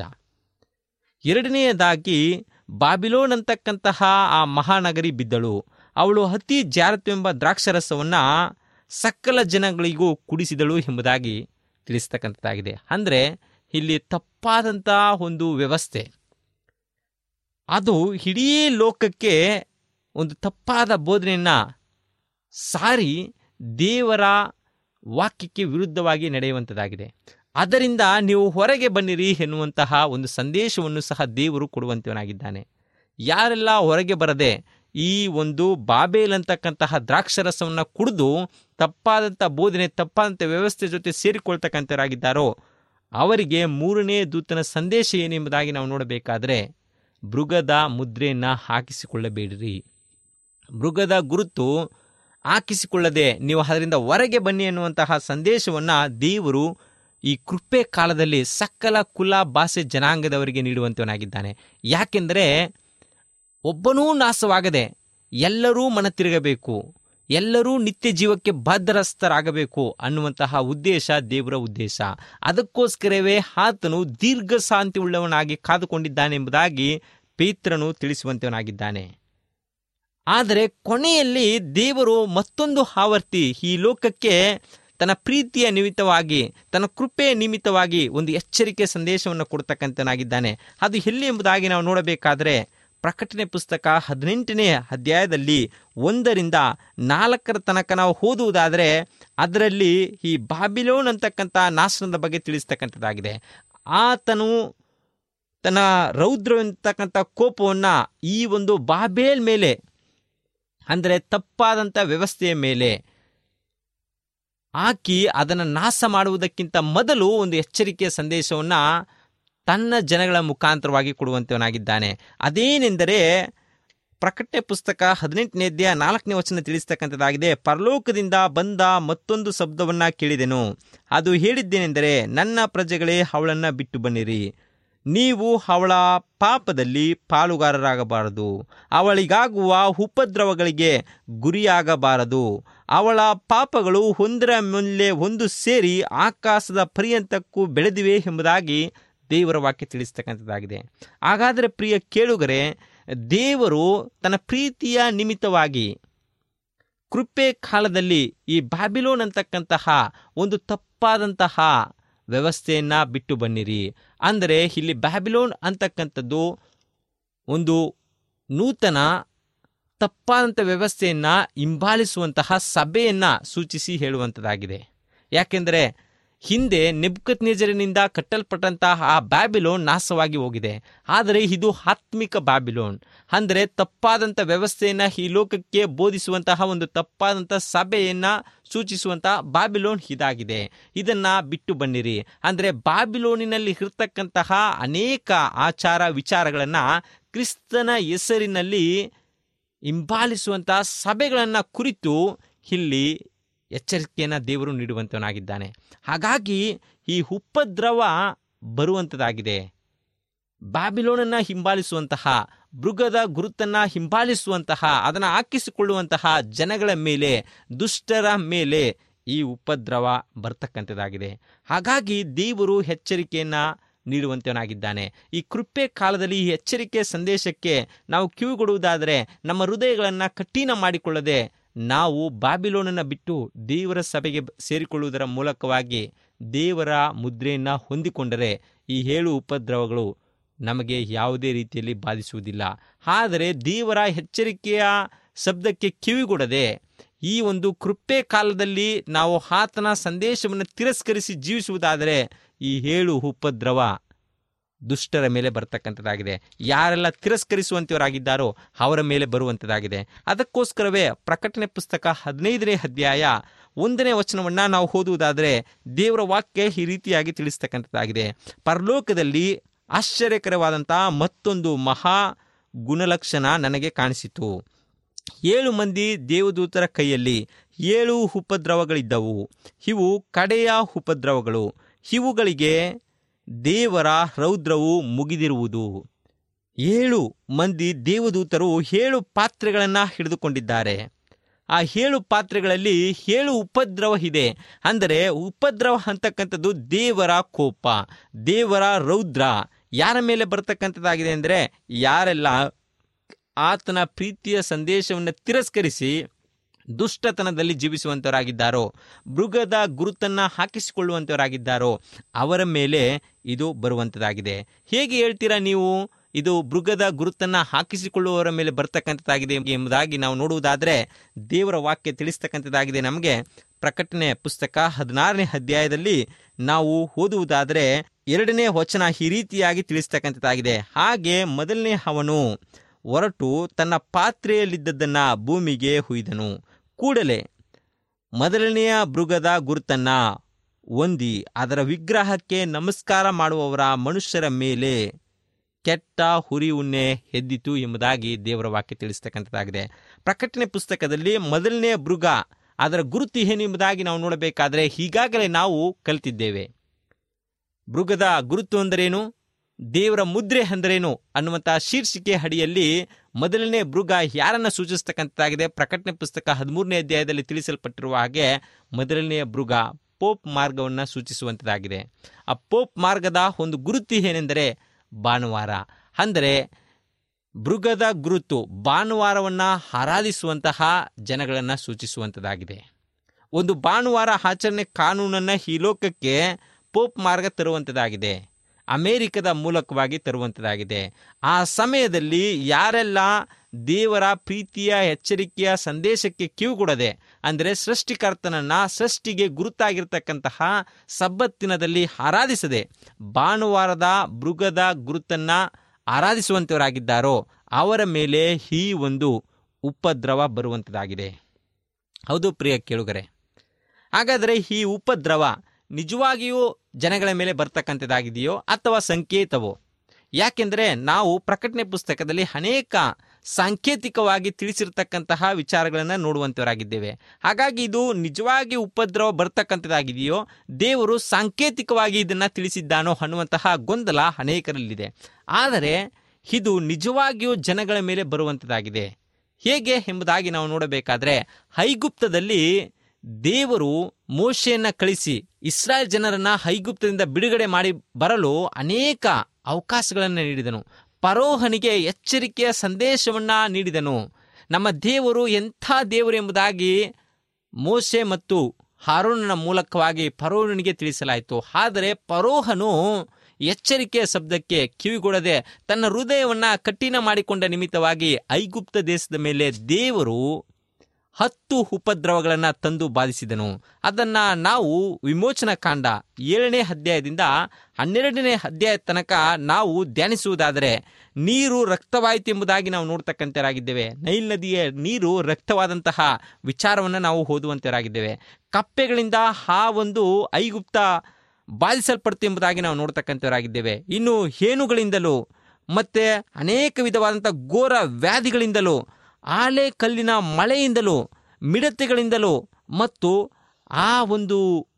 ಎರಡನೆಯದಾಗಿ ಬಾಬಿಲೋನ್ ಅಂತಕ್ಕಂತಹ ಆ ಮಹಾನಗರಿ ಬಿದ್ದಳು. ಅವಳು ಅತಿ ಜಾರತ್ವೆಂಬ ದ್ರಾಕ್ಷರಸವನ್ನು ಸಕಲ ಜನಗಳಿಗೂ ಕುಡಿಸಿದಳು ಎಂಬುದಾಗಿ ತಿಳಿಸ್ತಕ್ಕಂಥದ್ದಾಗಿದೆ. ಅಂದರೆ ಇಲ್ಲಿ ತಪ್ಪಾದಂಥ ಒಂದು ವ್ಯವಸ್ಥೆ, ಅದು ಇಡೀ ಲೋಕಕ್ಕೆ ಒಂದು ತಪ್ಪಾದ ಬೋಧನೆಯನ್ನು ಸಾರಿ ದೇವರ ವಾಕ್ಯಕ್ಕೆ ವಿರುದ್ಧವಾಗಿ ನಡೆಯುವಂಥದ್ದಾಗಿದೆ. ಅದರಿಂದ ನೀವು ಹೊರಗೆ ಬನ್ನಿರಿ ಎನ್ನುವಂತಹ ಒಂದು ಸಂದೇಶವನ್ನು ಸಹ ದೇವರು ಕೊಡುವಂತವನಾಗಿದ್ದಾನೆ. ಯಾರೆಲ್ಲ ಹೊರಗೆ ಬರದೆ ಈ ಒಂದು ಬಾಬೇಲ್ ಅಂತಕ್ಕಂತಹ ದ್ರಾಕ್ಷರಸವನ್ನು ಕುಡಿದು ತಪ್ಪಾದಂಥ ಬೋಧನೆ, ತಪ್ಪಾದಂಥ ವ್ಯವಸ್ಥೆ ಜೊತೆ ಸೇರಿಕೊಳ್ತಕ್ಕಂಥವರಾಗಿದ್ದಾರೋ ಅವರಿಗೆ ಮೂರನೇ ದೂತನ ಸಂದೇಶ ಏನೆಂಬುದಾಗಿ ನಾವು ನೋಡಬೇಕಾದ್ರೆ, ಮೃಗದ ಮುದ್ರೆಯನ್ನು ಹಾಕಿಸಿಕೊಳ್ಳಬೇಡಿರಿ. ಮೃಗದ ಗುರುತು ಹಾಕಿಸಿಕೊಳ್ಳದೆ ನೀವು ಅದರಿಂದ ಹೊರಗೆ ಬನ್ನಿ ಎನ್ನುವಂತಹ ಸಂದೇಶವನ್ನು ದೇವರು ಈ ಕೃಪೆ ಕಾಲದಲ್ಲಿ ಸಕಲ ಕುಲ ಭಾಷೆ ಜನಾಂಗದವರಿಗೆ ನೀಡುವಂತವನಾಗಿದ್ದಾನೆ. ಯಾಕೆಂದರೆ ಒಬ್ಬನೂ ನಾಶವಾಗದೆ ಎಲ್ಲರೂ ಮನ ತಿರುಗಬೇಕು, ಎಲ್ಲರೂ ನಿತ್ಯ ಜೀವಕ್ಕೆ ಬಾಧ್ಯಸ್ಥರಾಗಬೇಕು ಅನ್ನುವಂತಹ ಉದ್ದೇಶ ದೇವರ ಉದ್ದೇಶ. ಅದಕ್ಕೋಸ್ಕರವೇ ಆತನು ದೀರ್ಘ ಶಾಂತಿ ಉಳ್ಳವನಾಗಿ ಕಾದುಕೊಂಡಿದ್ದಾನೆ ಎಂಬುದಾಗಿ ಪೇತ್ರನು ತಿಳಿಸುವಂತವನಾಗಿದ್ದಾನೆ. ಆದರೆ ಕೊನೆಯಲ್ಲಿ ದೇವರು ಮತ್ತೊಂದು ಆವರ್ತಿ ಈ ಲೋಕಕ್ಕೆ ತನ್ನ ಪ್ರೀತಿಯ ನಿಮಿತ್ತವಾಗಿ, ತನ್ನ ಕೃಪೆಯ ನಿಮಿತ್ತವಾಗಿ ಒಂದು ಎಚ್ಚರಿಕೆ ಸಂದೇಶವನ್ನು ಕೊಡ್ತಕ್ಕಂಥನಾಗಿದ್ದಾನೆ. ಅದು ಎಲ್ಲಿ ಎಂಬುದಾಗಿ ನಾವು ನೋಡಬೇಕಾದರೆ ಪ್ರಕಟಣೆ ಪುಸ್ತಕ ಹದಿನೆಂಟನೇ ಅಧ್ಯಾಯದಲ್ಲಿ ಒಂದರಿಂದ ನಾಲ್ಕರ ತನಕ ನಾವು ಓದುವುದಾದರೆ ಅದರಲ್ಲಿ ಈ ಬಾಬಿಲೋನ್ ಅಂತಕ್ಕಂಥ ನಾಶನದ ಬಗ್ಗೆ ತಿಳಿಸ್ತಕ್ಕಂಥದ್ದಾಗಿದೆ. ಆತನು ತನ್ನ ರೌದ್ರವೆಂತಕ್ಕಂಥ ಕೋಪವನ್ನು ಈ ಒಂದು ಬಾಬೇಲ್ ಮೇಲೆ, ಅಂದರೆ ತಪ್ಪಾದಂಥ ವ್ಯವಸ್ಥೆಯ ಮೇಲೆ ಹಾಕಿ ಅದನ್ನು ನಾಶ ಮಾಡುವುದಕ್ಕಿಂತ ಮೊದಲು ಒಂದು ಎಚ್ಚರಿಕೆಯ ಸಂದೇಶವನ್ನು ತನ್ನ ಜನಗಳ ಮುಖಾಂತರವಾಗಿ ಕೊಡುವಂತವನಾಗಿದ್ದಾನೆ. ಅದೇನೆಂದರೆ ಪ್ರಕಟಣೆ ಪುಸ್ತಕ ಹದಿನೆಂಟನೇ ಅಧ್ಯಾಯ ನಾಲ್ಕನೇ ವಚನ ತಿಳಿಸ್ತಕ್ಕಂಥದ್ದಾಗಿದೆ. ಪರಲೋಕದಿಂದ ಬಂದ ಮತ್ತೊಂದು ಶಬ್ದವನ್ನು ಕೇಳಿದೆನು. ಅದು ಹೇಳಿದ್ದೇನೆಂದರೆ, ನನ್ನ ಪ್ರಜೆಗಳೇ, ಅವಳನ್ನು ಬಿಟ್ಟು ಬನ್ನಿರಿ. ನೀವು ಅವಳ ಪಾಪದಲ್ಲಿ ಪಾಲುಗಾರರಾಗಬಾರದು, ಅವಳಿಗಾಗುವ ಉಪದ್ರವಗಳಿಗೆ ಗುರಿಯಾಗಬಾರದು. ಅವಳ ಪಾಪಗಳು ಒಂದರ ಮೇಲೆ ಒಂದು ಸೇರಿ ಆಕಾಶದ ಪರ್ಯಂತಕ್ಕೂ ಬೆಳೆದಿವೆ ಎಂಬುದಾಗಿ ದೇವರ ವಾಕ್ಯ ತಿಳಿಸ್ತಕ್ಕಂಥದ್ದಾಗಿದೆ. ಹಾಗಾದರೆ ಪ್ರಿಯ ಕೇಳುಗರೆ, ದೇವರು ತನ್ನ ಪ್ರೀತಿಯ ನಿಮಿತ್ತವಾಗಿ ಕೃಪೆ ಕಾಲದಲ್ಲಿ ಈ ಬಾಬಿಲೋನ್ ಅಂತಕ್ಕಂತಹ ಒಂದು ತಪ್ಪಾದಂತಹ ವ್ಯವಸ್ಥೆಯನ್ನು ಬಿಟ್ಟು ಬನ್ನಿರಿ. ಅಂದರೆ ಇಲ್ಲಿ ಬ್ಯಾಬಿಲೋನ್ ಅಂತಕ್ಕಂಥದ್ದು ಒಂದು ನೂತನ ತಪ್ಪಾದಂಥ ವ್ಯವಸ್ಥೆಯನ್ನು ಹಿಂಬಾಲಿಸುವಂತಹ ಸಭೆಯನ್ನು ಸೂಚಿಸಿ ಹೇಳುವಂಥದ್ದಾಗಿದೆ. ಯಾಕೆಂದರೆ ಹಿಂದೆ ನೆಬೂಕದ್ನೆಚ್ಚರನಿಂದ ಕಟ್ಟಲ್ಪಟ್ಟಂತಹ ಆ ಬ್ಯಾಬಿಲೋನ್ ನಾಶವಾಗಿ ಹೋಗಿದೆ. ಆದರೆ ಇದು ಆತ್ಮಿಕ ಬ್ಯಾಬಿಲೋನ್, ಅಂದರೆ ತಪ್ಪಾದಂಥ ವ್ಯವಸ್ಥೆಯನ್ನು ಈ ಲೋಕಕ್ಕೆ ಬೋಧಿಸುವಂತಹ ಒಂದು ತಪ್ಪಾದಂಥ ಸಭೆಯನ್ನು ಸೂಚಿಸುವಂತಹ ಬಾಬಿಲೋನ್ ಇದಾಗಿದೆ. ಇದನ್ನು ಬಿಟ್ಟು ಬನ್ನಿರಿ. ಅಂದರೆ ಬಾಬಿಲೋನಿನಲ್ಲಿ ಇರತಕ್ಕಂತಹ ಅನೇಕ ಆಚಾರ ವಿಚಾರಗಳನ್ನು ಕ್ರಿಸ್ತನ ಹೆಸರಿನಲ್ಲಿ ಹಿಂಬಾಲಿಸುವಂತಹ ಸಭೆಗಳನ್ನು ಕುರಿತು ಇಲ್ಲಿ ಎಚ್ಚರಿಕೆಯನ್ನು ದೇವರು ನೀಡುವಂತವನಾಗಿದ್ದಾನೆ. ಹಾಗಾಗಿ ಈ ಉಪದ್ರವ ಬರುವಂಥದ್ದಾಗಿದೆ. ಬಾಬಿಲೋನನ್ನು ಹಿಂಬಾಲಿಸುವಂತಹ, ಮೃಗದ ಗುರುತನ್ನು ಹಿಂಬಾಲಿಸುವಂತಹ, ಅದನ್ನು ಹಾಕಿಸಿಕೊಳ್ಳುವಂತಹ ಜನಗಳ ಮೇಲೆ, ದುಷ್ಟರ ಮೇಲೆ ಈ ಉಪದ್ರವ ಬರ್ತಕ್ಕಂಥದ್ದಾಗಿದೆ. ಹಾಗಾಗಿ ದೇವರು ಎಚ್ಚರಿಕೆಯನ್ನು ನೀಡುವಂತವನಾಗಿದ್ದಾನೆ. ಈ ಕೃಪೆ ಕಾಲದಲ್ಲಿ ಈ ಎಚ್ಚರಿಕೆ ಸಂದೇಶಕ್ಕೆ ನಾವು ಕಿವಿಗೊಡುವುದಾದರೆ ನಮ್ಮ ಹೃದಯಗಳನ್ನು ಕಠಿಣ ಮಾಡಿಕೊಳ್ಳದೆ ನಾವು ಬಾಬಿಲೋನನ್ನು ಬಿಟ್ಟು ದೇವರ ಸಭೆಗೆ ಸೇರಿಕೊಳ್ಳುವುದರ ಮೂಲಕವಾಗಿ ದೇವರ ಮುದ್ರೆಯನ್ನು ಹೊಂದಿಕೊಂಡರೆ ಈ ಏಳು ಉಪದ್ರವಗಳು ನಮಗೆ ಯಾವುದೇ ರೀತಿಯಲ್ಲಿ ಬಾಧಿಸುವುದಿಲ್ಲ. ಆದರೆ ದೇವರ ಎಚ್ಚರಿಕೆಯ ಶಬ್ದಕ್ಕೆ ಕಿವಿಗೊಡದೆ ಈ ಒಂದು ಕೃಪೆ ಕಾಲದಲ್ಲಿ ನಾವು ಆತನ ಸಂದೇಶವನ್ನು ತಿರಸ್ಕರಿಸಿ ಜೀವಿಸುವುದಾದರೆ ಈ ಏಳು ಉಪದ್ರವ ದುಷ್ಟರ ಮೇಲೆ ಬರ್ತಕ್ಕಂಥದ್ದಾಗಿದೆ. ಯಾರೆಲ್ಲ ತಿರಸ್ಕರಿಸುವಂಥವರಾಗಿದ್ದಾರೋ ಅವರ ಮೇಲೆ ಬರುವಂಥದ್ದಾಗಿದೆ. ಅದಕ್ಕೋಸ್ಕರವೇ ಪ್ರಕಟಣೆ ಪುಸ್ತಕ ಹದಿನೈದನೇ ಅಧ್ಯಾಯ ಒಂದನೇ ವಚನವನ್ನು ನಾವು ಓದುವುದಾದರೆ ದೇವರ ವಾಕ್ಯ ಈ ರೀತಿಯಾಗಿ ತಿಳಿಸ್ತಕ್ಕಂಥದ್ದಾಗಿದೆ. ಪರಲೋಕದಲ್ಲಿ ಆಶ್ಚರ್ಯಕರವಾದಂತಹ ಮತ್ತೊಂದು ಮಹಾ ಗುಣಲಕ್ಷಣ ನನಗೆ ಕಾಣಿಸಿತು. ಏಳು ಮಂದಿ ದೇವದೂತರ ಕೈಯಲ್ಲಿ ಏಳು ಉಪದ್ರವಗಳಿದ್ದವು. ಇವು ಕಡೆಯ ಉಪದ್ರವಗಳು. ಇವುಗಳಿಗೆ ದೇವರ ರೌದ್ರವು ಮುಗಿದಿರುವುದು. ಏಳು ಮಂದಿ ದೇವದೂತರು ಏಳು ಪಾತ್ರೆಗಳನ್ನು ಹಿಡಿದುಕೊಂಡಿದ್ದಾರೆ. ಆ ಏಳು ಪಾತ್ರೆಗಳಲ್ಲಿ ಏಳು ಉಪದ್ರವ ಇದೆ. ಅಂದರೆ ಉಪದ್ರವ ಅಂತಕ್ಕಂಥದ್ದು ದೇವರ ಕೋಪ, ದೇವರ ರೌದ್ರ ಯಾರ ಮೇಲೆ ಬರ್ತಕ್ಕಂಥದ್ದಾಗಿದೆ ಅಂದರೆ ಯಾರೆಲ್ಲ ಆತನ ಪ್ರೀತಿಯ ಸಂದೇಶವನ್ನು ತಿರಸ್ಕರಿಸಿ ದುಷ್ಟತನದಲ್ಲಿ ಜೀವಿಸುವಂಥವರಾಗಿದ್ದಾರೋ, ಮೃಗದ ಗುರುತನ್ನು ಹಾಕಿಸಿಕೊಳ್ಳುವಂಥವರಾಗಿದ್ದಾರೋ ಅವರ ಮೇಲೆ ಇದು ಬರುವಂಥದ್ದಾಗಿದೆ. ಹೇಗೆ ಹೇಳ್ತೀರಾ ನೀವು ಇದು ಮೃಗದ ಗುರುತನ್ನು ಹಾಕಿಸಿಕೊಳ್ಳುವವರ ಮೇಲೆ ಬರ್ತಕ್ಕಂಥದ್ದಾಗಿದೆ ಎಂಬುದಾಗಿ ನಾವು ನೋಡುವುದಾದರೆ ದೇವರ ವಾಕ್ಯ ತಿಳಿಸ್ತಕ್ಕಂಥದ್ದಾಗಿದೆ. ನಮಗೆ ಪ್ರಕಟಣೆ ಪುಸ್ತಕ ಹದಿನಾರನೇ ಅಧ್ಯಾಯದಲ್ಲಿ ನಾವು ಓದುವುದಾದರೆ ಎರಡನೇ ವಚನ ಈ ರೀತಿಯಾಗಿ ತಿಳಿಸ್ತಕ್ಕಂಥದ್ದಾಗಿದೆ. ಹಾಗೆ ಮೊದಲನೇ ಅವನು ಹೊರಟು ತನ್ನ ಪಾತ್ರೆಯಲ್ಲಿದ್ದದ್ದನ್ನು ಭೂಮಿಗೆ ಹುಯ್ದನು. ಕೂಡಲೇ ಮೊದಲನೆಯ ಮೃಗದ ಗುರುತನ್ನು ಹೊಂದಿ ಅದರ ವಿಗ್ರಹಕ್ಕೆ ನಮಸ್ಕಾರ ಮಾಡುವವರ ಮನುಷ್ಯರ ಮೇಲೆ ಕೆಟ್ಟ ಹುರಿ ಉಣ್ಣೆ ಎದ್ದಿತು ಎಂಬುದಾಗಿ ದೇವರ ವಾಕ್ಯ ತಿಳಿಸ್ತಕ್ಕಂಥದ್ದಾಗಿದೆ. ಪ್ರಕಟಣೆ ಪುಸ್ತಕದಲ್ಲಿ ಮೊದಲನೇ ಮೃಗ ಅದರ ಗುರುತು ಏನೆಂಬುದಾಗಿ ನಾವು ನೋಡಬೇಕಾದ್ರೆ ಈಗಾಗಲೇ ನಾವು ಕಲಿತಿದ್ದೇವೆ. ಮೃಗದ ಗುರುತು ಅಂದರೇನು, ದೇವರ ಮುದ್ರೆ ಅಂದರೇನು ಅನ್ನುವಂಥ ಶೀರ್ಷಿಕೆ ಅಡಿಯಲ್ಲಿ ಮೊದಲನೇ ಮೃಗ ಯಾರನ್ನ ಸೂಚಿಸ್ತಕ್ಕಂಥದ್ದಾಗಿದೆ. ಪ್ರಕಟಣೆ ಪುಸ್ತಕ ಹದಿಮೂರನೇ ಅಧ್ಯಾಯದಲ್ಲಿ ತಿಳಿಸಲ್ಪಟ್ಟಿರುವ ಹಾಗೆ ಮೊದಲನೆಯ ಮೃಗ ಪೋಪ್ ಮಾರ್ಗವನ್ನು ಸೂಚಿಸುವಂಥದ್ದಾಗಿದೆ. ಆ ಪೋಪ್ ಮಾರ್ಗದ ಒಂದು ಗುರುತು ಏನೆಂದರೆ ಭಾನುವಾರ. ಅಂದರೆ ಮೃಗದ ಗುರುತು ಭಾನುವಾರವನ್ನು ಆರಾಧಿಸುವಂತಹ ಜನಗಳನ್ನು ಸೂಚಿಸುವಂಥದ್ದಾಗಿದೆ. ಒಂದು ಭಾನುವಾರ ಆಚರಣೆ ಕಾನೂನನ್ನು ಈ ಲೋಕಕ್ಕೆ ಪೋಪ್ ಮಾರ್ಗ ತರುವಂಥದ್ದಾಗಿದೆ, ಅಮೇರಿಕದ ಮೂಲಕವಾಗಿ ತರುವಂಥದ್ದಾಗಿದೆ. ಆ ಸಮಯದಲ್ಲಿ ಯಾರೆಲ್ಲ ದೇವರ ಪ್ರೀತಿಯ ಎಚ್ಚರಿಕೆಯ ಸಂದೇಶಕ್ಕೆ ಕಿವಿಗೊಡದೆ, ಅಂದರೆ ಸೃಷ್ಟಿಕರ್ತನನ್ನ ಸೃಷ್ಟಿಗೆ ಗುರುತಾಗಿರ್ತಕ್ಕಂತಹ ಸಬ್ಬತ್ತಿನದಲ್ಲಿ ಆರಾಧಿಸದೆ ಭಾನುವಾರದ ಮೃಗದ ಗುರುತನ್ನು ಆರಾಧಿಸುವಂಥವರಾಗಿದ್ದಾರೋ ಅವರ ಮೇಲೆ ಈ ಒಂದು ಉಪದ್ರವ ಬರುವಂಥದ್ದಾಗಿದೆ. ಹೌದು ಪ್ರಿಯ ಕೇಳುಗರೆ, ಹಾಗಾದರೆ ಈ ಉಪದ್ರವ ನಿಜವಾಗಿಯೂ ಜನಗಳ ಮೇಲೆ ಬರ್ತಕ್ಕಂಥದ್ದಾಗಿದೆಯೋ ಅಥವಾ ಸಂಕೇತವೋ? ಯಾಕೆಂದರೆ ನಾವು ಪ್ರಕಟಣೆ ಪುಸ್ತಕದಲ್ಲಿ ಅನೇಕ ಸಾಂಕೇತಿಕವಾಗಿ ತಿಳಿಸಿರ್ತಕ್ಕಂತಹ ವಿಚಾರಗಳನ್ನು ನೋಡುವಂಥವರಾಗಿದ್ದೇವೆ. ಹಾಗಾಗಿ ಇದು ನಿಜವಾಗಿ ಉಪದ್ರವ ಬರ್ತಕ್ಕಂಥದ್ದಾಗಿದೆಯೋ, ದೇವರು ಸಾಂಕೇತಿಕವಾಗಿ ಇದನ್ನು ತಿಳಿಸಿದ್ದಾನೋ ಅನ್ನುವಂತಹ ಗೊಂದಲ ಅನೇಕರಲ್ಲಿದೆ. ಆದರೆ ಇದು ನಿಜವಾಗಿಯೂ ಜನಗಳ ಮೇಲೆ ಬರುವಂಥದ್ದಾಗಿದೆ. ಹೇಗೆ ಎಂಬುದಾಗಿ ನಾವು ನೋಡಬೇಕಾದ್ರೆ, ಐಗುಪ್ತದಲ್ಲಿ ದೇವರು ಮೋಶೆಯನ್ನ ಕಳಿಸಿ ಇಸ್ರಾಯೇಲ್ ಜನರನ್ನ ಐಗುಪ್ತದಿಂದ ಬಿಡುಗಡೆ ಮಾಡಿ ಬರಲು ಅನೇಕ ಅವಕಾಶಗಳನ್ನು ನೀಡಿದನು. ಫರೋಹನಿಗೆ ಎಚ್ಚರಿಕೆಯ ಸಂದೇಶವನ್ನ ನೀಡಿದನು. ನಮ್ಮ ದೇವರು ಎಂಥ ದೇವರು ಎಂಬುದಾಗಿ ಮೋಶೆ ಮತ್ತು ಆರೋನನ ಮೂಲಕವಾಗಿ ಫರೋಹನಿಗೆ ತಿಳಿಸಲಾಯಿತು. ಆದರೆ ಫರೋಹನು ಎಚ್ಚರಿಕೆಯ ಶಬ್ದಕ್ಕೆ ಕಿವಿಗೊಡದೆ ತನ್ನ ಹೃದಯವನ್ನ ಕಠಿಣ ಮಾಡಿಕೊಂಡ ನಿಮಿತ್ತವಾಗಿ ಐಗುಪ್ತ ದೇಶದ ಮೇಲೆ ದೇವರು ಹತ್ತು ಉಪದ್ರವಗಳನ್ನು ತಂದು ಬಾಧಿಸಿದನು. ಅದನ್ನು ನಾವು ವಿಮೋಚನಾ ಕಾಂಡ ಏಳನೇ ಅಧ್ಯಾಯದಿಂದ ಹನ್ನೆರಡನೇ ಅಧ್ಯಾಯ ತನಕ ನಾವು ಧ್ಯಾನಿಸುವುದಾದರೆ ನೀರು ರಕ್ತವಾಯಿತು ಎಂಬುದಾಗಿ ನಾವು ನೋಡ್ತಕ್ಕಂಥವರಾಗಿದ್ದೇವೆ. ನೈಲ್ ನದಿಯ ನೀರು ರಕ್ತವಾದಂತಹ ವಿಚಾರವನ್ನು ನಾವು ಓದುವಂತವರಾಗಿದ್ದೇವೆ. ಕಪ್ಪೆಗಳಿಂದ ಆ ಒಂದು ಐಗುಪ್ತ ಬಾಧಿಸಲ್ಪಡ್ತು ಎಂಬುದಾಗಿ ನಾವು ನೋಡ್ತಕ್ಕಂಥವರಾಗಿದ್ದೇವೆ. ಇನ್ನು ಹೇನುಗಳಿಂದಲೂ ಮತ್ತೆ ಅನೇಕ ವಿಧವಾದಂಥ ಘೋರ ವ್ಯಾಧಿಗಳಿಂದಲೂ ಆಲೆ ಕಲ್ಲಿನ ಮಳೆಯಿಂದಲೂ ಮಿಡತೆಗಳಿಂದಲೂ ಮತ್ತು ಆ ಒಂದು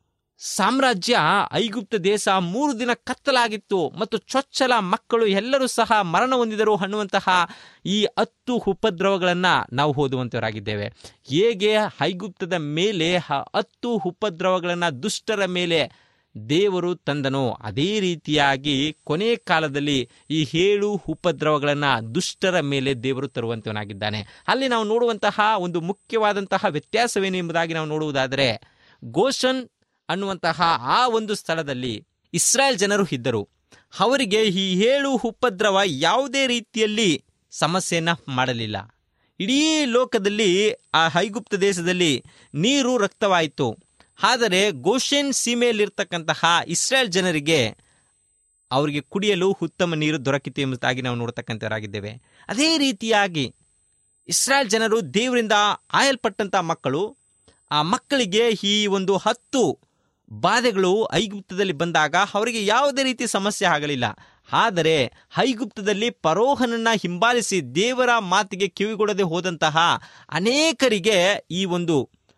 ಸಾಮ್ರಾಜ್ಯ ಐಗುಪ್ತ ದೇಶ ಮೂರು ದಿನ ಕತ್ತಲಾಗಿತ್ತು ಮತ್ತು ಚೊಚ್ಚಲ ಮಕ್ಕಳು ಎಲ್ಲರೂ ಸಹ ಮರಣ ಹೊಂದಿದರು ಅನ್ನುವಂತಹ ಈ ಹತ್ತು ಉಪದ್ರವಗಳನ್ನು ನಾವು ಓದುವಂತವರಾಗಿದ್ದೇವೆ. ಹೇಗೆ ಐಗುಪ್ತದ ಮೇಲೆ ಹತ್ತು ಉಪದ್ರವಗಳನ್ನು ದುಷ್ಟರ ಮೇಲೆ ದೇವರು ತಂದನು, ಅದೇ ರೀತಿಯಾಗಿ ಕೊನೆ ಕಾಲದಲ್ಲಿ ಈ ಏಳು ಉಪದ್ರವಗಳನ್ನು ದುಷ್ಟರ ಮೇಲೆ ದೇವರು ತರುವಂತವನಾಗಿದ್ದಾನೆ. ಅಲ್ಲಿ ನಾವು ನೋಡುವಂತಹ ಒಂದು ಮುಖ್ಯವಾದಂತಹ ವ್ಯತ್ಯಾಸವೇನು ಎಂಬುದಾಗಿ ನಾವು ನೋಡುವುದಾದರೆ, ಗೋಷನ್ ಅನ್ನುವಂತಹ ಆ ಒಂದು ಸ್ಥಳದಲ್ಲಿ ಇಸ್ರಾಯೇಲ್ ಜನರು ಇದ್ದರು. ಅವರಿಗೆ ಈ ಏಳು ಉಪದ್ರವ ಯಾವುದೇ ರೀತಿಯಲ್ಲಿ ಸಮಸ್ಯೆಯನ್ನ ಮಾಡಲಿಲ್ಲ. ಇಡೀ ಲೋಕದಲ್ಲಿ ಆ ಐಗುಪ್ತ ದೇಶದಲ್ಲಿ ನೀರು ರಕ್ತವಾಯಿತು. ಆದರೆ ಗೋಷೆನ್ ಸೀಮೆಯಲ್ಲಿರ್ತಕ್ಕಂತಹ ಇಸ್ರಾಯೇಲ್ ಜನರಿಗೆ ಅವರಿಗೆ ಕುಡಿಯಲು ಉತ್ತಮ ನೀರು ದೊರಕಿತು ಎಂಬುದಾಗಿ ನಾವು ನೋಡ್ತಕ್ಕಂಥವರಾಗಿದ್ದೇವೆ. ಅದೇ ರೀತಿಯಾಗಿ ಇಸ್ರಾಯೇಲ್ ಜನರು ದೇವರಿಂದ ಆಯಲ್ಪಟ್ಟಂತಹ ಮಕ್ಕಳು, ಆ ಮಕ್ಕಳಿಗೆ ಈ ಒಂದು ಹತ್ತು ಬಾಧೆಗಳು ಐಗುಪ್ತದಲ್ಲಿ ಬಂದಾಗ ಅವರಿಗೆ ಯಾವುದೇ ರೀತಿ ಸಮಸ್ಯೆ ಆಗಲಿಲ್ಲ. ಆದರೆ ಐಗುಪ್ತದಲ್ಲಿ ಫರೋಹನನ್ನ ಹಿಂಬಾಲಿಸಿ ದೇವರ ಮಾತಿಗೆ ಕಿವಿಗೊಡದೆ ಹೋದಂತಹ ಅನೇಕರಿಗೆ ಈ ಒಂದು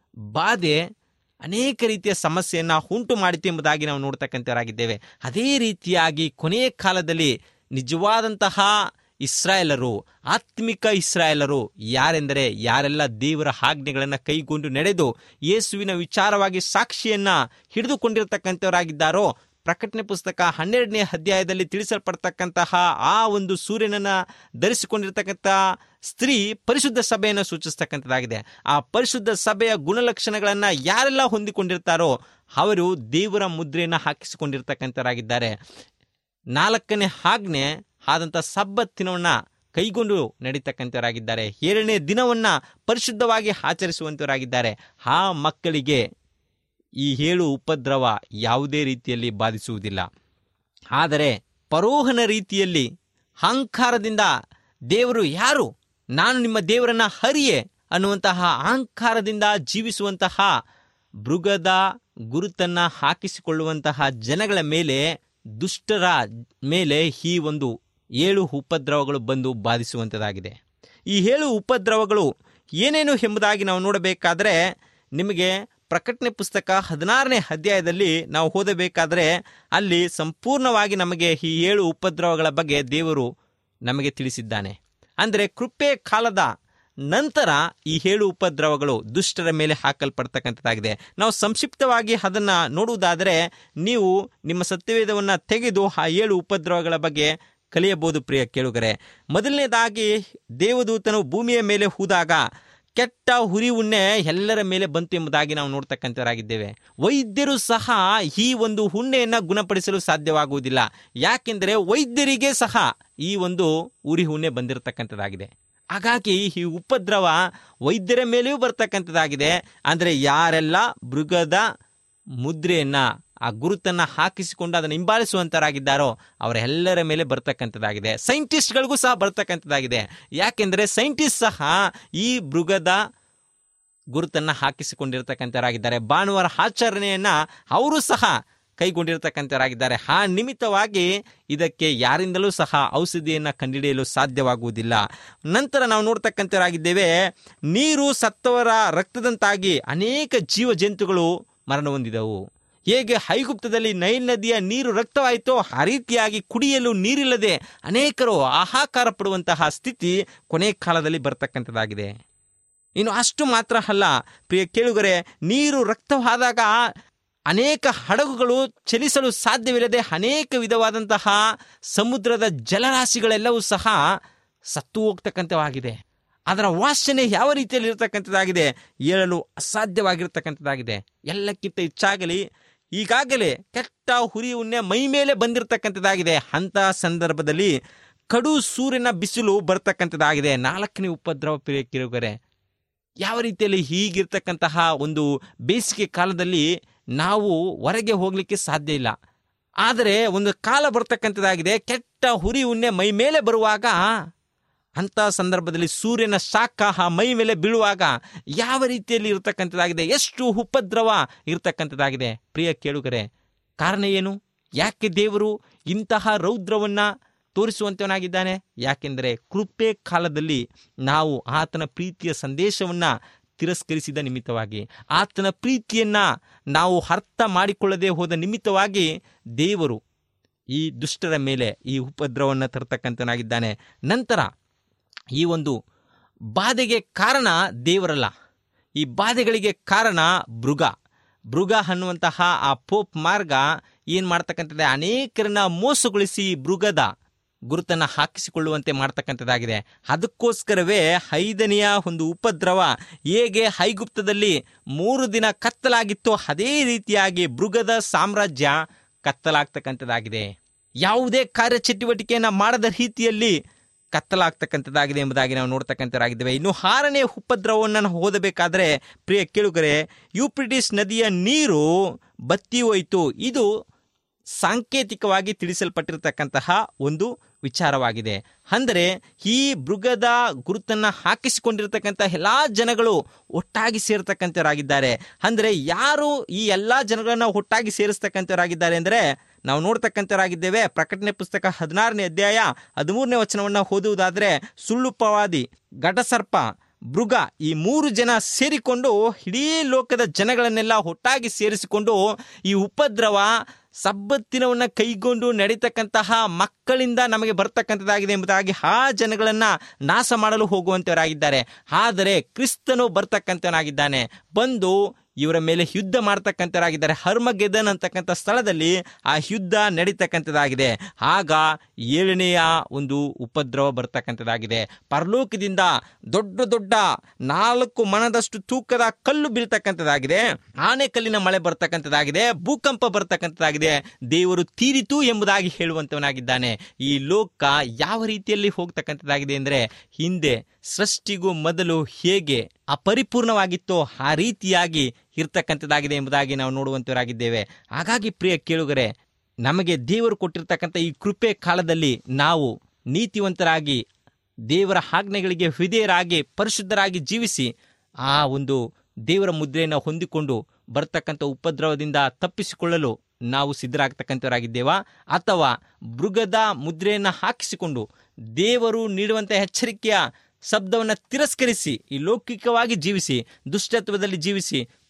ಬಾಧೆ ಅನೇಕ ರೀತಿಯ ಸಮಸ್ಯೆಯನ್ನು ಉಂಟು ಮಾಡಿತು ಎಂಬುದಾಗಿ ನಾವು ನೋಡ್ತಕ್ಕಂಥವರಾಗಿದ್ದೇವೆ. ಅದೇ ರೀತಿಯಾಗಿ ಕೊನೆಯ ಕಾಲದಲ್ಲಿ ನಿಜವಾದಂತಹ ಇಸ್ರಾಯೇಲರು, ಆತ್ಮಿಕ ಇಸ್ರಾಯೇಲರು ಯಾರೆಂದರೆ ಯಾರೆಲ್ಲ ದೇವರ ಆಜ್ಞೆಗಳನ್ನು ಕೈಗೊಂಡು ನಡೆದು ಯೇಸುವಿನ ವಿಚಾರವಾಗಿ ಸಾಕ್ಷಿಯನ್ನ ಹಿಡಿದುಕೊಂಡಿರತಕ್ಕಂಥವರಾಗಿದ್ದಾರೋ, ಪ್ರಕಟಣೆ ಪುಸ್ತಕ ಹನ್ನೆರಡನೇ ಅಧ್ಯಾಯದಲ್ಲಿ ತಿಳಿಸಲ್ಪಡ್ತಕ್ಕಂತಹ ಆ ಒಂದು ಸೂರ್ಯನನ್ನ ಧರಿಸಿಕೊಂಡಿರ್ತಕ್ಕಂಥ ಸ್ತ್ರೀ ಪರಿಶುದ್ಧ ಸಭೆಯನ್ನು ಸೂಚಿಸ್ತಕ್ಕಂಥದ್ದಾಗಿದೆ. ಆ ಪರಿಶುದ್ಧ ಸಭೆಯ ಗುಣಲಕ್ಷಣಗಳನ್ನು ಯಾರೆಲ್ಲ ಹೊಂದಿಕೊಂಡಿರ್ತಾರೋ ಅವರು ದೇವರ ಮುದ್ರೆಯನ್ನು ಹಾಕಿಸಿಕೊಂಡಿರ್ತಕ್ಕಂಥವರಾಗಿದ್ದಾರೆ. ನಾಲ್ಕನೇ ಆಜ್ಞೆ ಆದಂಥ ಸಬ್ಬತ್ ದಿನವನ್ನ ಕೈಗೊಂಡು ನಡೀತಕ್ಕಂಥವರಾಗಿದ್ದಾರೆ. ಏಳನೇ ದಿನವನ್ನ ಪರಿಶುದ್ಧವಾಗಿ ಆಚರಿಸುವಂಥವರಾಗಿದ್ದಾರೆ. ಆ ಮಕ್ಕಳಿಗೆ ಈ ಏಳು ಉಪದ್ರವ ಯಾವುದೇ ರೀತಿಯಲ್ಲಿ ಬಾಧಿಸುವುದಿಲ್ಲ. ಆದರೆ ಫರೋಹನ ರೀತಿಯಲ್ಲಿ ಅಹಂಕಾರದಿಂದ ದೇವರು ಯಾರು, ನಾನು ನಿಮ್ಮ ದೇವರನ್ನ ಹರಿಯೆ ಅನ್ನುವಂತಹ ಅಹಂಕಾರದಿಂದ ಜೀವಿಸುವಂತಹ ಮೃಗದ ಗುರುತನ್ನ ಹಾಕಿಸಿಕೊಳ್ಳುವಂತಹ ಜನಗಳ ಮೇಲೆ, ದುಷ್ಟರ ಮೇಲೆ ಈ ಒಂದು ಏಳು ಉಪದ್ರವಗಳು ಬಂದು ಬಾಧಿಸುವಂಥದ್ದಾಗಿದೆ. ಈ ಏಳು ಉಪದ್ರವಗಳು ಏನೇನು ಎಂಬುದಾಗಿ ನಾವು ನೋಡಬೇಕಾದ್ರೆ ನಿಮಗೆ ಪ್ರಕಟಣೆ ಪುಸ್ತಕ ಹದಿನಾರನೇ ಅಧ್ಯಾಯದಲ್ಲಿ ನಾವು ಓದಬೇಕಾದ್ರೆ ಅಲ್ಲಿ ಸಂಪೂರ್ಣವಾಗಿ ನಮಗೆ ಈ ಏಳು ಉಪದ್ರವಗಳ ಬಗ್ಗೆ ದೇವರು ನಮಗೆ ತಿಳಿಸಿದ್ದಾನೆ. ಅಂದರೆ ಕೃಪೆ ಕಾಲದ ನಂತರ ಈ ಏಳು ಉಪದ್ರವಗಳು ದುಷ್ಟರ ಮೇಲೆ ಹಾಕಲ್ಪಡ್ತಕ್ಕಂಥದ್ದಾಗಿದೆ. ನಾವು ಸಂಕ್ಷಿಪ್ತವಾಗಿ ಅದನ್ನು ನೋಡುವುದಾದರೆ ನೀವು ನಿಮ್ಮ ಸತ್ಯವೇದವನ್ನು ತೆಗೆದು ಆ ಏಳು ಉಪದ್ರವಗಳ ಬಗ್ಗೆ ಕಲಿಯಬಹುದು ಪ್ರಿಯ ಕೇಳುಗರೆ. ಮೊದಲನೇದಾಗಿ ದೇವದೂತನು ಭೂಮಿಯ ಮೇಲೆ ಹೂದಾಗ ಕೆಟ್ಟ ಹುರಿ ಉಣ್ಣೆ ಎಲ್ಲರ ಮೇಲೆ ಬಂತು ಎಂಬುದಾಗಿ ನಾವು ನೋಡ್ತಕ್ಕಂಥವರಾಗಿದ್ದೇವೆ. ವೈದ್ಯರು ಸಹ ಈ ಒಂದು ಹುಣ್ಣೆಯನ್ನು ಗುಣಪಡಿಸಲು ಸಾಧ್ಯವಾಗುವುದಿಲ್ಲ. ಯಾಕೆಂದರೆ ವೈದ್ಯರಿಗೆ ಸಹ ಈ ಒಂದು ಉರಿ ಹುಣ್ಣೆ ಬಂದಿರತಕ್ಕಂಥದ್ದಾಗಿದೆ. ಹಾಗಾಗಿ ಈ ಉಪದ್ರವ ವೈದ್ಯರ ಮೇಲೆಯೂ ಬರ್ತಕ್ಕಂಥದ್ದಾಗಿದೆ. ಅಂದರೆ ಯಾರೆಲ್ಲ ಮೃಗದ ಮುದ್ರೆಯನ್ನು, ಆ ಗುರುತನ್ನು ಹಾಕಿಸಿಕೊಂಡು ಅದನ್ನು ಹಿಂಬಾಲಿಸುವಂತರಾಗಿದ್ದಾರೋ ಅವರೆಲ್ಲರ ಮೇಲೆ ಬರ್ತಕ್ಕಂಥದ್ದಾಗಿದೆ. ಸೈಂಟಿಸ್ಟ್ಗಳಿಗೂ ಸಹ ಬರ್ತಕ್ಕಂಥದ್ದಾಗಿದೆ. ಯಾಕೆಂದರೆ ಸೈಂಟಿಸ್ಟ್ ಸಹ ಈ ಮೃಗದ ಗುರುತನ್ನು ಹಾಕಿಸಿಕೊಂಡಿರ್ತಕ್ಕಂಥವರಾಗಿದ್ದಾರೆ. ಭಾನುವಾರ ಆಚರಣೆಯನ್ನು ಅವರು ಸಹ ಕೈಗೊಂಡಿರ್ತಕ್ಕಂಥವರಾಗಿದ್ದಾರೆ. ಆ ನಿಮಿತ್ತವಾಗಿ ಇದಕ್ಕೆ ಯಾರಿಂದಲೂ ಸಹ ಔಷಧಿಯನ್ನು ಕಂಡುಹಿಡಿಯಲು ಸಾಧ್ಯವಾಗುವುದಿಲ್ಲ. ನಂತರ ನಾವು ನೋಡ್ತಕ್ಕಂಥವರಾಗಿದ್ದೇವೆ, ನೀರು ಸತ್ತವರ ರಕ್ತದಂತಾಗಿ ಅನೇಕ ಜೀವ ಜಂತುಗಳು ಮರಣ ಹೊಂದಿದವು. ಹೇಗೆ ಐಗುಪ್ತದಲ್ಲಿ ನೈಲ್ ನದಿಯ ನೀರು ರಕ್ತವಾಯಿತೋ ಆ ರೀತಿಯಾಗಿ ಕುಡಿಯಲು ನೀರಿಲ್ಲದೆ ಅನೇಕರು ಹಾಹಾಕಾರ ಪಡುವಂತಹ ಸ್ಥಿತಿ ಕೊನೆ ಕಾಲದಲ್ಲಿ ಬರ್ತಕ್ಕಂಥದ್ದಾಗಿದೆ. ಇನ್ನು ಅಷ್ಟು ಮಾತ್ರ ಅಲ್ಲ ಪ್ರಿಯ ಕೇಳುಗರೆ, ನೀರು ರಕ್ತವಾದಾಗ ಅನೇಕ ಹಡಗುಗಳು ಚಲಿಸಲು ಸಾಧ್ಯವಿಲ್ಲದೆ ಅನೇಕ ವಿಧವಾದಂತಹ ಸಮುದ್ರದ ಜಲರಾಶಿಗಳೆಲ್ಲವೂ ಸಹ ಸತ್ತು ಹೋಗ್ತಕ್ಕಂಥವಾಗಿದೆ. ಅದರ ವಾಸನೆ ಯಾವ ರೀತಿಯಲ್ಲಿ ಇರತಕ್ಕಂಥದ್ದಾಗಿದೆ, ಹೇಳಲು ಅಸಾಧ್ಯವಾಗಿರ್ತಕ್ಕಂಥದ್ದಾಗಿದೆ. ಎಲ್ಲಕ್ಕಿಂತ ಹೆಚ್ಚಾಗಲಿ ಈಗಾಗಲೇ ಕೆಟ್ಟ ಹುರಿ ಉಣ್ಣೆ ಮೈ ಮೇಲೆ ಬಂದಿರತಕ್ಕಂಥದ್ದಾಗಿದೆ. ಅಂತಹ ಸಂದರ್ಭದಲ್ಲಿ ಕಡು ಸೂರ್ಯನ ಬಿಸಿಲು ಬರ್ತಕ್ಕಂಥದ್ದಾಗಿದೆ. ನಾಲ್ಕನೇ ಉಪದ್ರವ ಪ್ರಿಯ ಕೇಳುಗರೆ, ಯಾವ ರೀತಿಯಲ್ಲಿ ಹೀಗಿರ್ತಕ್ಕಂತಹ ಒಂದು ಬೇಸಿಗೆ ಕಾಲದಲ್ಲಿ ನಾವು ಹೊರಗೆ ಹೋಗಲಿಕ್ಕೆ ಸಾಧ್ಯ ಇಲ್ಲ. ಆದರೆ ಒಂದು ಕಾಲ ಬರ್ತಕ್ಕಂಥದ್ದಾಗಿದೆ, ಕೆಟ್ಟ ಹುರಿ ಉಣ್ಣೆ ಮೈ ಮೇಲೆ ಬರುವಾಗ, ಅಂಥ ಸಂದರ್ಭದಲ್ಲಿ ಸೂರ್ಯನ ಶಾಖ ಆ ಮೈ ಮೇಲೆ ಬೀಳುವಾಗ ಯಾವ ರೀತಿಯಲ್ಲಿ ಇರತಕ್ಕಂಥದ್ದಾಗಿದೆ, ಎಷ್ಟು ಉಪದ್ರವ ಇರತಕ್ಕಂಥದ್ದಾಗಿದೆ ಪ್ರಿಯ ಕೇಳುಗರೆ. ಕಾರಣ ಏನು? ಯಾಕೆ ದೇವರು ಇಂತಹ ರೌದ್ರವನ್ನು ತೋರಿಸುವಂತವನಾಗಿದ್ದಾನೆ? ಯಾಕೆಂದರೆ ಕೃಪೆ ಕಾಲದಲ್ಲಿ ನಾವು ಆತನ ಪ್ರೀತಿಯ ಸಂದೇಶವನ್ನು ತಿರಸ್ಕರಿಸಿದ ನಿಮಿತ್ತವಾಗಿ, ಆತನ ಪ್ರೀತಿಯನ್ನು ನಾವು ಅರ್ಥ ಮಾಡಿಕೊಳ್ಳದೆ ಹೋದ ನಿಮಿತ್ತವಾಗಿ ದೇವರು ಈ ದುಷ್ಟರ ಮೇಲೆ ಈ ಉಪದ್ರವವನ್ನು ತರತಕ್ಕಂಥನಾಗಿದ್ದಾನೆ. ನಂತರ ಈ ಒಂದು ಬಾಧೆಗೆ ಕಾರಣ ದೇವರಲ್ಲ, ಈ ಬಾಧೆಗಳಿಗೆ ಕಾರಣ ಮೃಗ. ಮೃಗ ಅನ್ನುವಂತಹ ಆ ಪೋಪ್ ಮಾರ್ಗ ಏನು ಮಾಡ್ತಕ್ಕಂಥದ್ದೇ, ಅನೇಕರನ್ನ ಮೋಸಗೊಳಿಸಿ ಮೃಗದ ಗುರುತನ್ನು ಹಾಕಿಸಿಕೊಳ್ಳುವಂತೆ ಮಾಡ್ತಕ್ಕಂಥದ್ದಾಗಿದೆ. ಅದಕ್ಕೋಸ್ಕರವೇ ಐದನೆಯ ಒಂದು ಉಪದ್ರವ ಹೇಗೆ ಐಗುಪ್ತದಲ್ಲಿ ಮೂರು ದಿನ ಕತ್ತಲಾಗಿತ್ತು, ಅದೇ ರೀತಿಯಾಗಿ ಮೃಗದ ಸಾಮ್ರಾಜ್ಯ ಕತ್ತಲಾಗ್ತಕ್ಕಂಥದ್ದಾಗಿದೆ. ಯಾವುದೇ ಕಾರ್ಯಚಟುವಟಿಕೆಯನ್ನು ಮಾಡದ ರೀತಿಯಲ್ಲಿ ಕತ್ತಲಾಗ್ತಕ್ಕಂಥದ್ದಾಗಿದೆ ಎಂಬುದಾಗಿ ನಾವು ನೋಡ್ತಕ್ಕಂಥದ್ದಾಗಿದ್ದೇವೆ. ಇನ್ನು ಆರನೇ ಉಪದ್ರವವನ್ನು ನಾವು ಓದಬೇಕಾದ್ರೆ ಪ್ರಿಯ ಕೇಳುಗರೆ, ಯೂಫ್ರಟಿಸ್ ನದಿಯ ನೀರು ಬತ್ತಿ ಹೋಯಿತು. ಇದು ಸಾಂಕೇತಿಕವಾಗಿ ತಿಳಿಸಲ್ಪಟ್ಟಿರತಕ್ಕಂತಹ ಒಂದು ವಿಚಾರವಾಗಿದೆ. ಅಂದರೆ ಈ ಮೃಗದ ಗುರುತನ್ನು ಹಾಕಿಸಿಕೊಂಡಿರ್ತಕ್ಕಂಥ ಎಲ್ಲ ಜನಗಳು ಒಟ್ಟಾಗಿ ಸೇರ್ತಕ್ಕಂಥವರಾಗಿದ್ದಾರೆ. ಅಂದರೆ ಯಾರು ಈ ಎಲ್ಲ ಜನಗಳನ್ನ ಒಟ್ಟಾಗಿ ಸೇರಿಸ್ತಕ್ಕಂಥವರಾಗಿದ್ದಾರೆ ಅಂದರೆ ನಾವು ನೋಡ್ತಕ್ಕಂಥವರಾಗಿದ್ದೇವೆ. ಪ್ರಕಟಣೆ ಪುಸ್ತಕ ಹದಿನಾರನೇ ಅಧ್ಯಾಯ ಹದಿಮೂರನೇ ವಚನವನ್ನು ಓದುವುದಾದರೆ, ಸುಳ್ಳು ಪ್ರವಾದಿ, ಘಟಸರ್ಪ, ಮೃಗ ಈ ಮೂರು ಜನ ಸೇರಿಕೊಂಡು ಇಡೀ ಲೋಕದ ಜನಗಳನ್ನೆಲ್ಲ ಒಟ್ಟಾಗಿ ಸೇರಿಸಿಕೊಂಡು ಈ ಉಪದ್ರವ ಸಬ್ಬತ್ತಿನವನ್ನು ಕೈಗೊಂಡು ನಡೀತಕ್ಕಂತಹ ಮಕ್ಕಳಿಂದ ನಮಗೆ ಬರ್ತಕ್ಕಂಥದ್ದಾಗಿದೆ ಎಂಬುದಾಗಿ ಆ ಜನಗಳನ್ನು ನಾಶ ಮಾಡಲು ಹೋಗುವಂತವರಾಗಿದ್ದಾರೆ. ಆದರೆ ಕ್ರಿಸ್ತನು ಬರ್ತಕ್ಕಂಥವನಾಗಿದ್ದಾನೆ, ಬಂದು ಇವರ ಮೇಲೆ ಯುದ್ಧ ಮಾಡ್ತಕ್ಕಂಥವರಾಗಿದ್ದಾರೆ. ಹರ್ಮಗೆದನ್ ಅಂತಕ್ಕಂಥ ಸ್ಥಳದಲ್ಲಿ ಆ ಯುದ್ಧ ನಡೀತಕ್ಕಂಥದ್ದಾಗಿದೆ. ಆಗ ಏಳನೆಯ ಒಂದು ಉಪದ್ರವ ಬರ್ತಕ್ಕಂಥದ್ದಾಗಿದೆ. ಪರಲೋಕದಿಂದ ದೊಡ್ಡ ದೊಡ್ಡ ನಾಲ್ಕು ಮಣದಷ್ಟು ತೂಕದ ಕಲ್ಲು ಬೀಳ್ತಕ್ಕಂಥದ್ದಾಗಿದೆ. ಆನೆ ಕಲ್ಲಿನ ಮಳೆ ಬರ್ತಕ್ಕಂಥದ್ದಾಗಿದೆ. ಭೂಕಂಪ ಬರ್ತಕ್ಕಂಥದ್ದಾಗಿದೆ. ದೇವರು ತೀರಿತು ಎಂಬುದಾಗಿ ಹೇಳುವಂತವನಾಗಿದ್ದಾನೆ. ಈ ಲೋಕ ಯಾವ ರೀತಿಯಲ್ಲಿ ಹೋಗ್ತಕ್ಕಂಥದ್ದಾಗಿದೆ ಅಂದರೆ, ಹಿಂದೆ ಸೃಷ್ಟಿಗೂ ಮೊದಲು ಹೇಗೆ ಅಪರಿಪೂರ್ಣವಾಗಿತ್ತೋ ಆ ರೀತಿಯಾಗಿ ಇರ್ತಕ್ಕಂಥದ್ದಾಗಿದೆ ಎಂಬುದಾಗಿ ನಾವು ನೋಡುವಂತವರಾಗಿದ್ದೇವೆ. ಹಾಗಾಗಿ ಪ್ರಿಯ ಕೇಳುಗರೆ, ನಮಗೆ ದೇವರು ಕೊಟ್ಟಿರ್ತಕ್ಕಂಥ ಈ ಕೃಪೆ ಕಾಲದಲ್ಲಿ ನಾವು ನೀತಿವಂತರಾಗಿ ದೇವರ ಆಜ್ಞೆಗಳಿಗೆ ವಿಧೇಯರಾಗಿ ಪರಿಶುದ್ಧರಾಗಿ ಜೀವಿಸಿ ಆ ಒಂದು ದೇವರ ಮುದ್ರೆಯನ್ನು ಹೊಂದಿಕೊಂಡು ಬರ್ತಕ್ಕಂಥ ಉಪದ್ರವದಿಂದ ತಪ್ಪಿಸಿಕೊಳ್ಳಲು ನಾವು ಸಿದ್ಧರಾಗ್ತಕ್ಕಂಥವರಾಗಿದ್ದೇವಾ? ಅಥವಾ ಮೃಗದ ಮುದ್ರೆಯನ್ನು ಹಾಕಿಸಿಕೊಂಡು ದೇವರು ನೀಡುವಂಥ ಎಚ್ಚರಿಕೆಯ ಶಬ್ದವನ್ನು ತಿರಸ್ಕರಿಸಿ ಈ ಲೌಕಿಕವಾಗಿ ಜೀವಿಸಿ ದುಷ್ಟತ್ವದಲ್ಲಿ ಜೀವಿಸಿ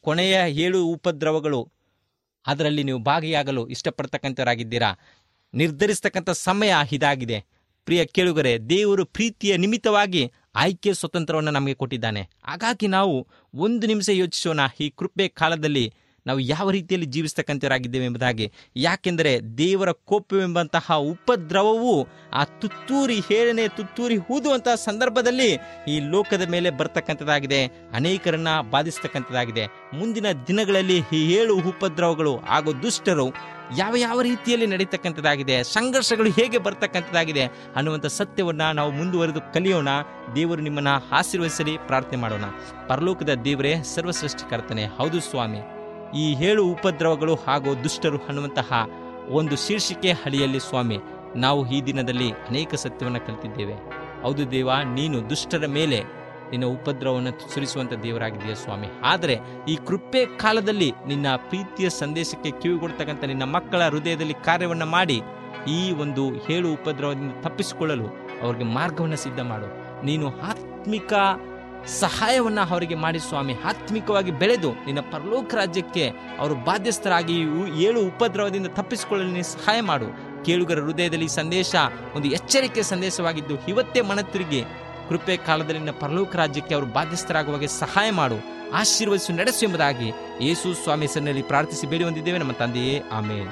ಕೊನೆಯ ಏಳು ಉಪದ್ರವಗಳು, ಅದರಲ್ಲಿ ನೀವು ಭಾಗಿಯಾಗಲು ಇಷ್ಟಪಡ್ತಕ್ಕಂಥವರಾಗಿದ್ದೀರಾ. ನಿರ್ಧರಿಸ್ತಕ್ಕಂಥ ಸಮಯ ಇದಾಗಿದೆ. ಪ್ರಿಯ ಕೇಳುಗರೆ, ದೇವರು ಪ್ರೀತಿಯ ನಿಮಿತ್ತವಾಗಿ ಆಯ್ಕೆ ಸ್ವತಂತ್ರವನ್ನು ನಮಗೆ ಕೊಟ್ಟಿದ್ದಾನೆ. ಹಾಗಾಗಿ ನಾವು ಒಂದು ನಿಮಿಷ ಯೋಚಿಸೋಣ, ಈ ಕೃಪೆ ಕಾಲದಲ್ಲಿ ನಾವು ಯಾವ ರೀತಿಯಲ್ಲಿ ಜೀವಿಸ್ತಕ್ಕಂಥವರಾಗಿದ್ದೇವೆ ಎಂಬುದಾಗಿ. ಯಾಕೆಂದರೆ ದೇವರ ಕೋಪವೆಂಬಂತಹ ಉಪದ್ರವವು ಆ ತುತ್ತೂರಿ ಏಳನೇ ತುತ್ತೂರಿ ಊದುವಂತಹ ಸಂದರ್ಭದಲ್ಲಿ ಈ ಲೋಕದ ಮೇಲೆ ಬರ್ತಕ್ಕಂಥದ್ದಾಗಿದೆ, ಅನೇಕರನ್ನ ಬಾಧಿಸ್ತಕ್ಕಂಥದ್ದಾಗಿದೆ. ಮುಂದಿನ ದಿನಗಳಲ್ಲಿ ಈ ಏಳು ಉಪದ್ರವಗಳು ಹಾಗೂ ದುಷ್ಟರು ಯಾವ ಯಾವ ರೀತಿಯಲ್ಲಿ ನಡೀತಕ್ಕಂಥದ್ದಾಗಿದೆ, ಸಂಘರ್ಷಗಳು ಹೇಗೆ ಬರ್ತಕ್ಕಂಥದ್ದಾಗಿದೆ ಅನ್ನುವಂಥ ಸತ್ಯವನ್ನು ನಾವು ಮುಂದುವರೆದು ಕಲಿಯೋಣ. ದೇವರು ನಿಮ್ಮನ್ನು ಆಶೀರ್ವದಿಸಲಿ. ಪ್ರಾರ್ಥನೆ ಮಾಡೋಣ. ಪರಲೋಕದ ದೇವರೇ, ಸರ್ವಸೃಷ್ಟಿಕರ್ತನೆ, ಹೌದು ಸ್ವಾಮಿ, ಈ ಏಳು ಉಪದ್ರವಗಳು ಹಾಗೂ ದುಷ್ಟರು ಅನ್ನುವಂತಹ ಒಂದು ಶೀರ್ಷಿಕೆ ಅಡಿಯಲ್ಲಿ ಸ್ವಾಮಿ ನಾವು ಈ ದಿನದಲ್ಲಿ ಅನೇಕ ಸತ್ಯವನ್ನು ಕಲಿತಿದ್ದೇವೆ. ಹೌದು ದೇವ, ನೀನು ದುಷ್ಟರ ಮೇಲೆ ನಿನ್ನ ಉಪದ್ರವವನ್ನು ಸುರಿಸುವಂಥ ದೇವರಾಗಿದೆಯಾ ಸ್ವಾಮಿ. ಆದರೆ ಈ ಕೃಪೆ ಕಾಲದಲ್ಲಿ ನಿನ್ನ ಪ್ರೀತಿಯ ಸಂದೇಶಕ್ಕೆ ಕಿವಿಗೊಡ್ತಕ್ಕಂಥ ನಿನ್ನ ಮಕ್ಕಳ ಹೃದಯದಲ್ಲಿ ಕಾರ್ಯವನ್ನು ಮಾಡಿ ಈ ಒಂದು ಏಳು ಉಪದ್ರವದಿಂದ ತಪ್ಪಿಸಿಕೊಳ್ಳಲು ಅವರಿಗೆ ಮಾರ್ಗವನ್ನು ಸಿದ್ಧ ಮಾಡು. ನೀನು ಆತ್ಮಿಕ ಸಹಾಯವನ್ನು ಅವರಿಗೆ ಮಾಡಿ ಸ್ವಾಮಿ. ಆತ್ಮಿಕವಾಗಿ ಬೆಳೆದು ನಿನ್ನ ಪರಲೋಕ ರಾಜ್ಯಕ್ಕೆ ಅವರು ಬಾಧ್ಯಸ್ಥರಾಗಿ ಏಳು ಉಪದ್ರವದಿಂದ ತಪ್ಪಿಸಿಕೊಳ್ಳಲು ನೀನು ಸಹಾಯ ಮಾಡು. ಕೇಳುಗರ ಹೃದಯದಲ್ಲಿ ಸಂದೇಶ ಒಂದು ಎಚ್ಚರಿಕೆ ಸಂದೇಶವಾಗಿದ್ದು ಇವತ್ತೇ ಮನತಿರುಗಿ ಕೃಪೆ ಕಾಲದಲ್ಲಿ ನಿನ್ನ ಪರಲೋಕ ರಾಜ್ಯಕ್ಕೆ ಅವರು ಬಾಧ್ಯಸ್ಥರಾಗುವಾಗೆ ಸಹಾಯ ಮಾಡು, ಆಶೀರ್ವದಿಸು, ನಡೆಸು ಎಂಬುದಾಗಿ ಯೇಸು ಸ್ವಾಮಿ ಹೆಸರಿನಲ್ಲಿ ಪ್ರಾರ್ಥಿಸಿ ಬೇಡಿ ಹೊಂದಿದ್ದೇವೆ ನಮ್ಮ ತಂದೆಯೇ, ಆಮೇನ್.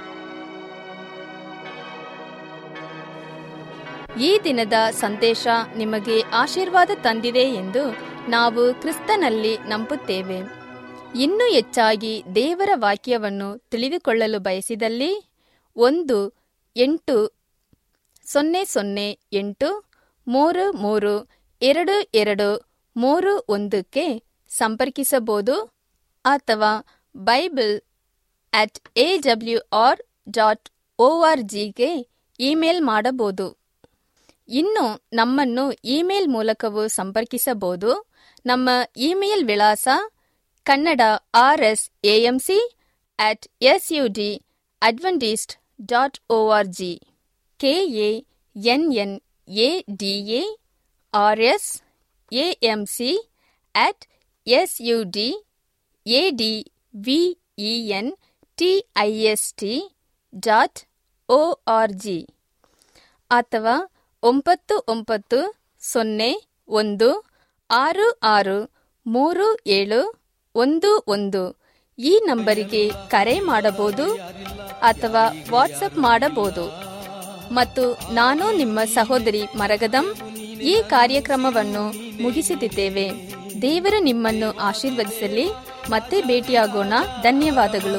ಈ ದಿನದ ಸಂದೇಶ ನಿಮಗೆ ಆಶೀರ್ವಾದ ತಂದಿದೆ ಎಂದು ನಾವು ಕ್ರಿಸ್ತನಲ್ಲಿ ನಂಬುತ್ತೇವೆ. ಇನ್ನೂ ಹೆಚ್ಚಾಗಿ ದೇವರ ವಾಕ್ಯವನ್ನು ತಿಳಿದುಕೊಳ್ಳಲು ಬಯಸಿದಲ್ಲಿ ಒಂದು ಎಂಟು ಸೊನ್ನೆ ಸೊನ್ನೆ ಎಂಟು ಮೂರು ಮೂರು ಎರಡು ಎರಡು ಮೂರು ಒಂದಕ್ಕೆ ಸಂಪರ್ಕಿಸಬಹುದು ಅಥವಾ Bible at A W R dot O R ಜಿಗೆ ಇಮೇಲ್ ಮಾಡಬಹುದು. ಇನ್ನು ನಮ್ಮನ್ನು ಇಮೇಲ್ ಮೂಲಕವೂ ಸಂಪರ್ಕಿಸಬಹುದು. ನಮ್ಮ ಇಮೇಲ್ ವಿಳಾಸ Kannada R S A M C at S U D Adventist dot O R G, K A N N A D A R S A M C at S U D A D V E N T I S T dot O R G ಅಥವಾ ಒಂಬತ್ತು ಒಂಬತ್ತು ಸೊನ್ನೆ ಒಂದು ಆರು ಆರು ಮೂರು ಏಳು ಒಂದು ಒಂದು ಈ ನಂಬರಿಗೆ ಕರೆ ಮಾಡಬಹುದು ಅಥವಾ ವಾಟ್ಸಪ್ ಮಾಡಬಹುದು. ಮತ್ತು ನಾನು ನಿಮ್ಮ ಸಹೋದರಿ ಮರಗದಂ ಈ ಕಾರ್ಯಕ್ರಮವನ್ನು ಮುಗಿಸುತ್ತಿದ್ದೇವೆ. ದೇವರು ನಿಮ್ಮನ್ನು ಆಶೀರ್ವದಿಸಲಿ. ಮತ್ತೆ ಭೇಟಿಯಾಗೋಣ. ಧನ್ಯವಾದಗಳು.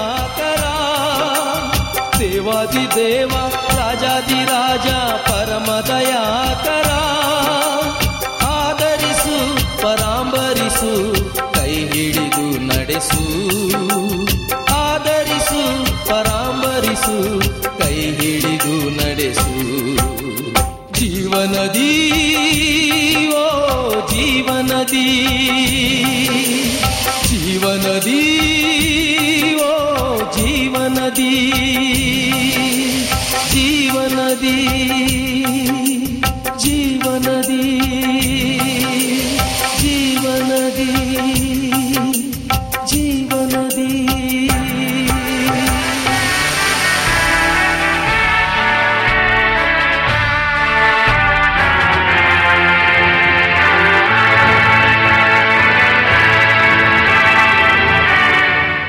ದೇವಾದಿ ದೇವ ರಾಜಾದಿ ರಾಜ ಪರಮ ದಯಾಕರ, ಆದರಿಸು ಪರಾಂಬರಿಸು ಕೈ ಹಿಡಿದು ನಡೆಸು, ಆದರಿಸು ಪರಾಂಬರಿಸು ಕೈ ಹಿಡಿದು ನಡೆಸು. ಜೀವನದಿ ಓ ಜೀವನದಿ, ಜೀವನದಿ ಓ ಜೀವನದಿ, ಜೀವನದಿ ಜೀವನದಿ.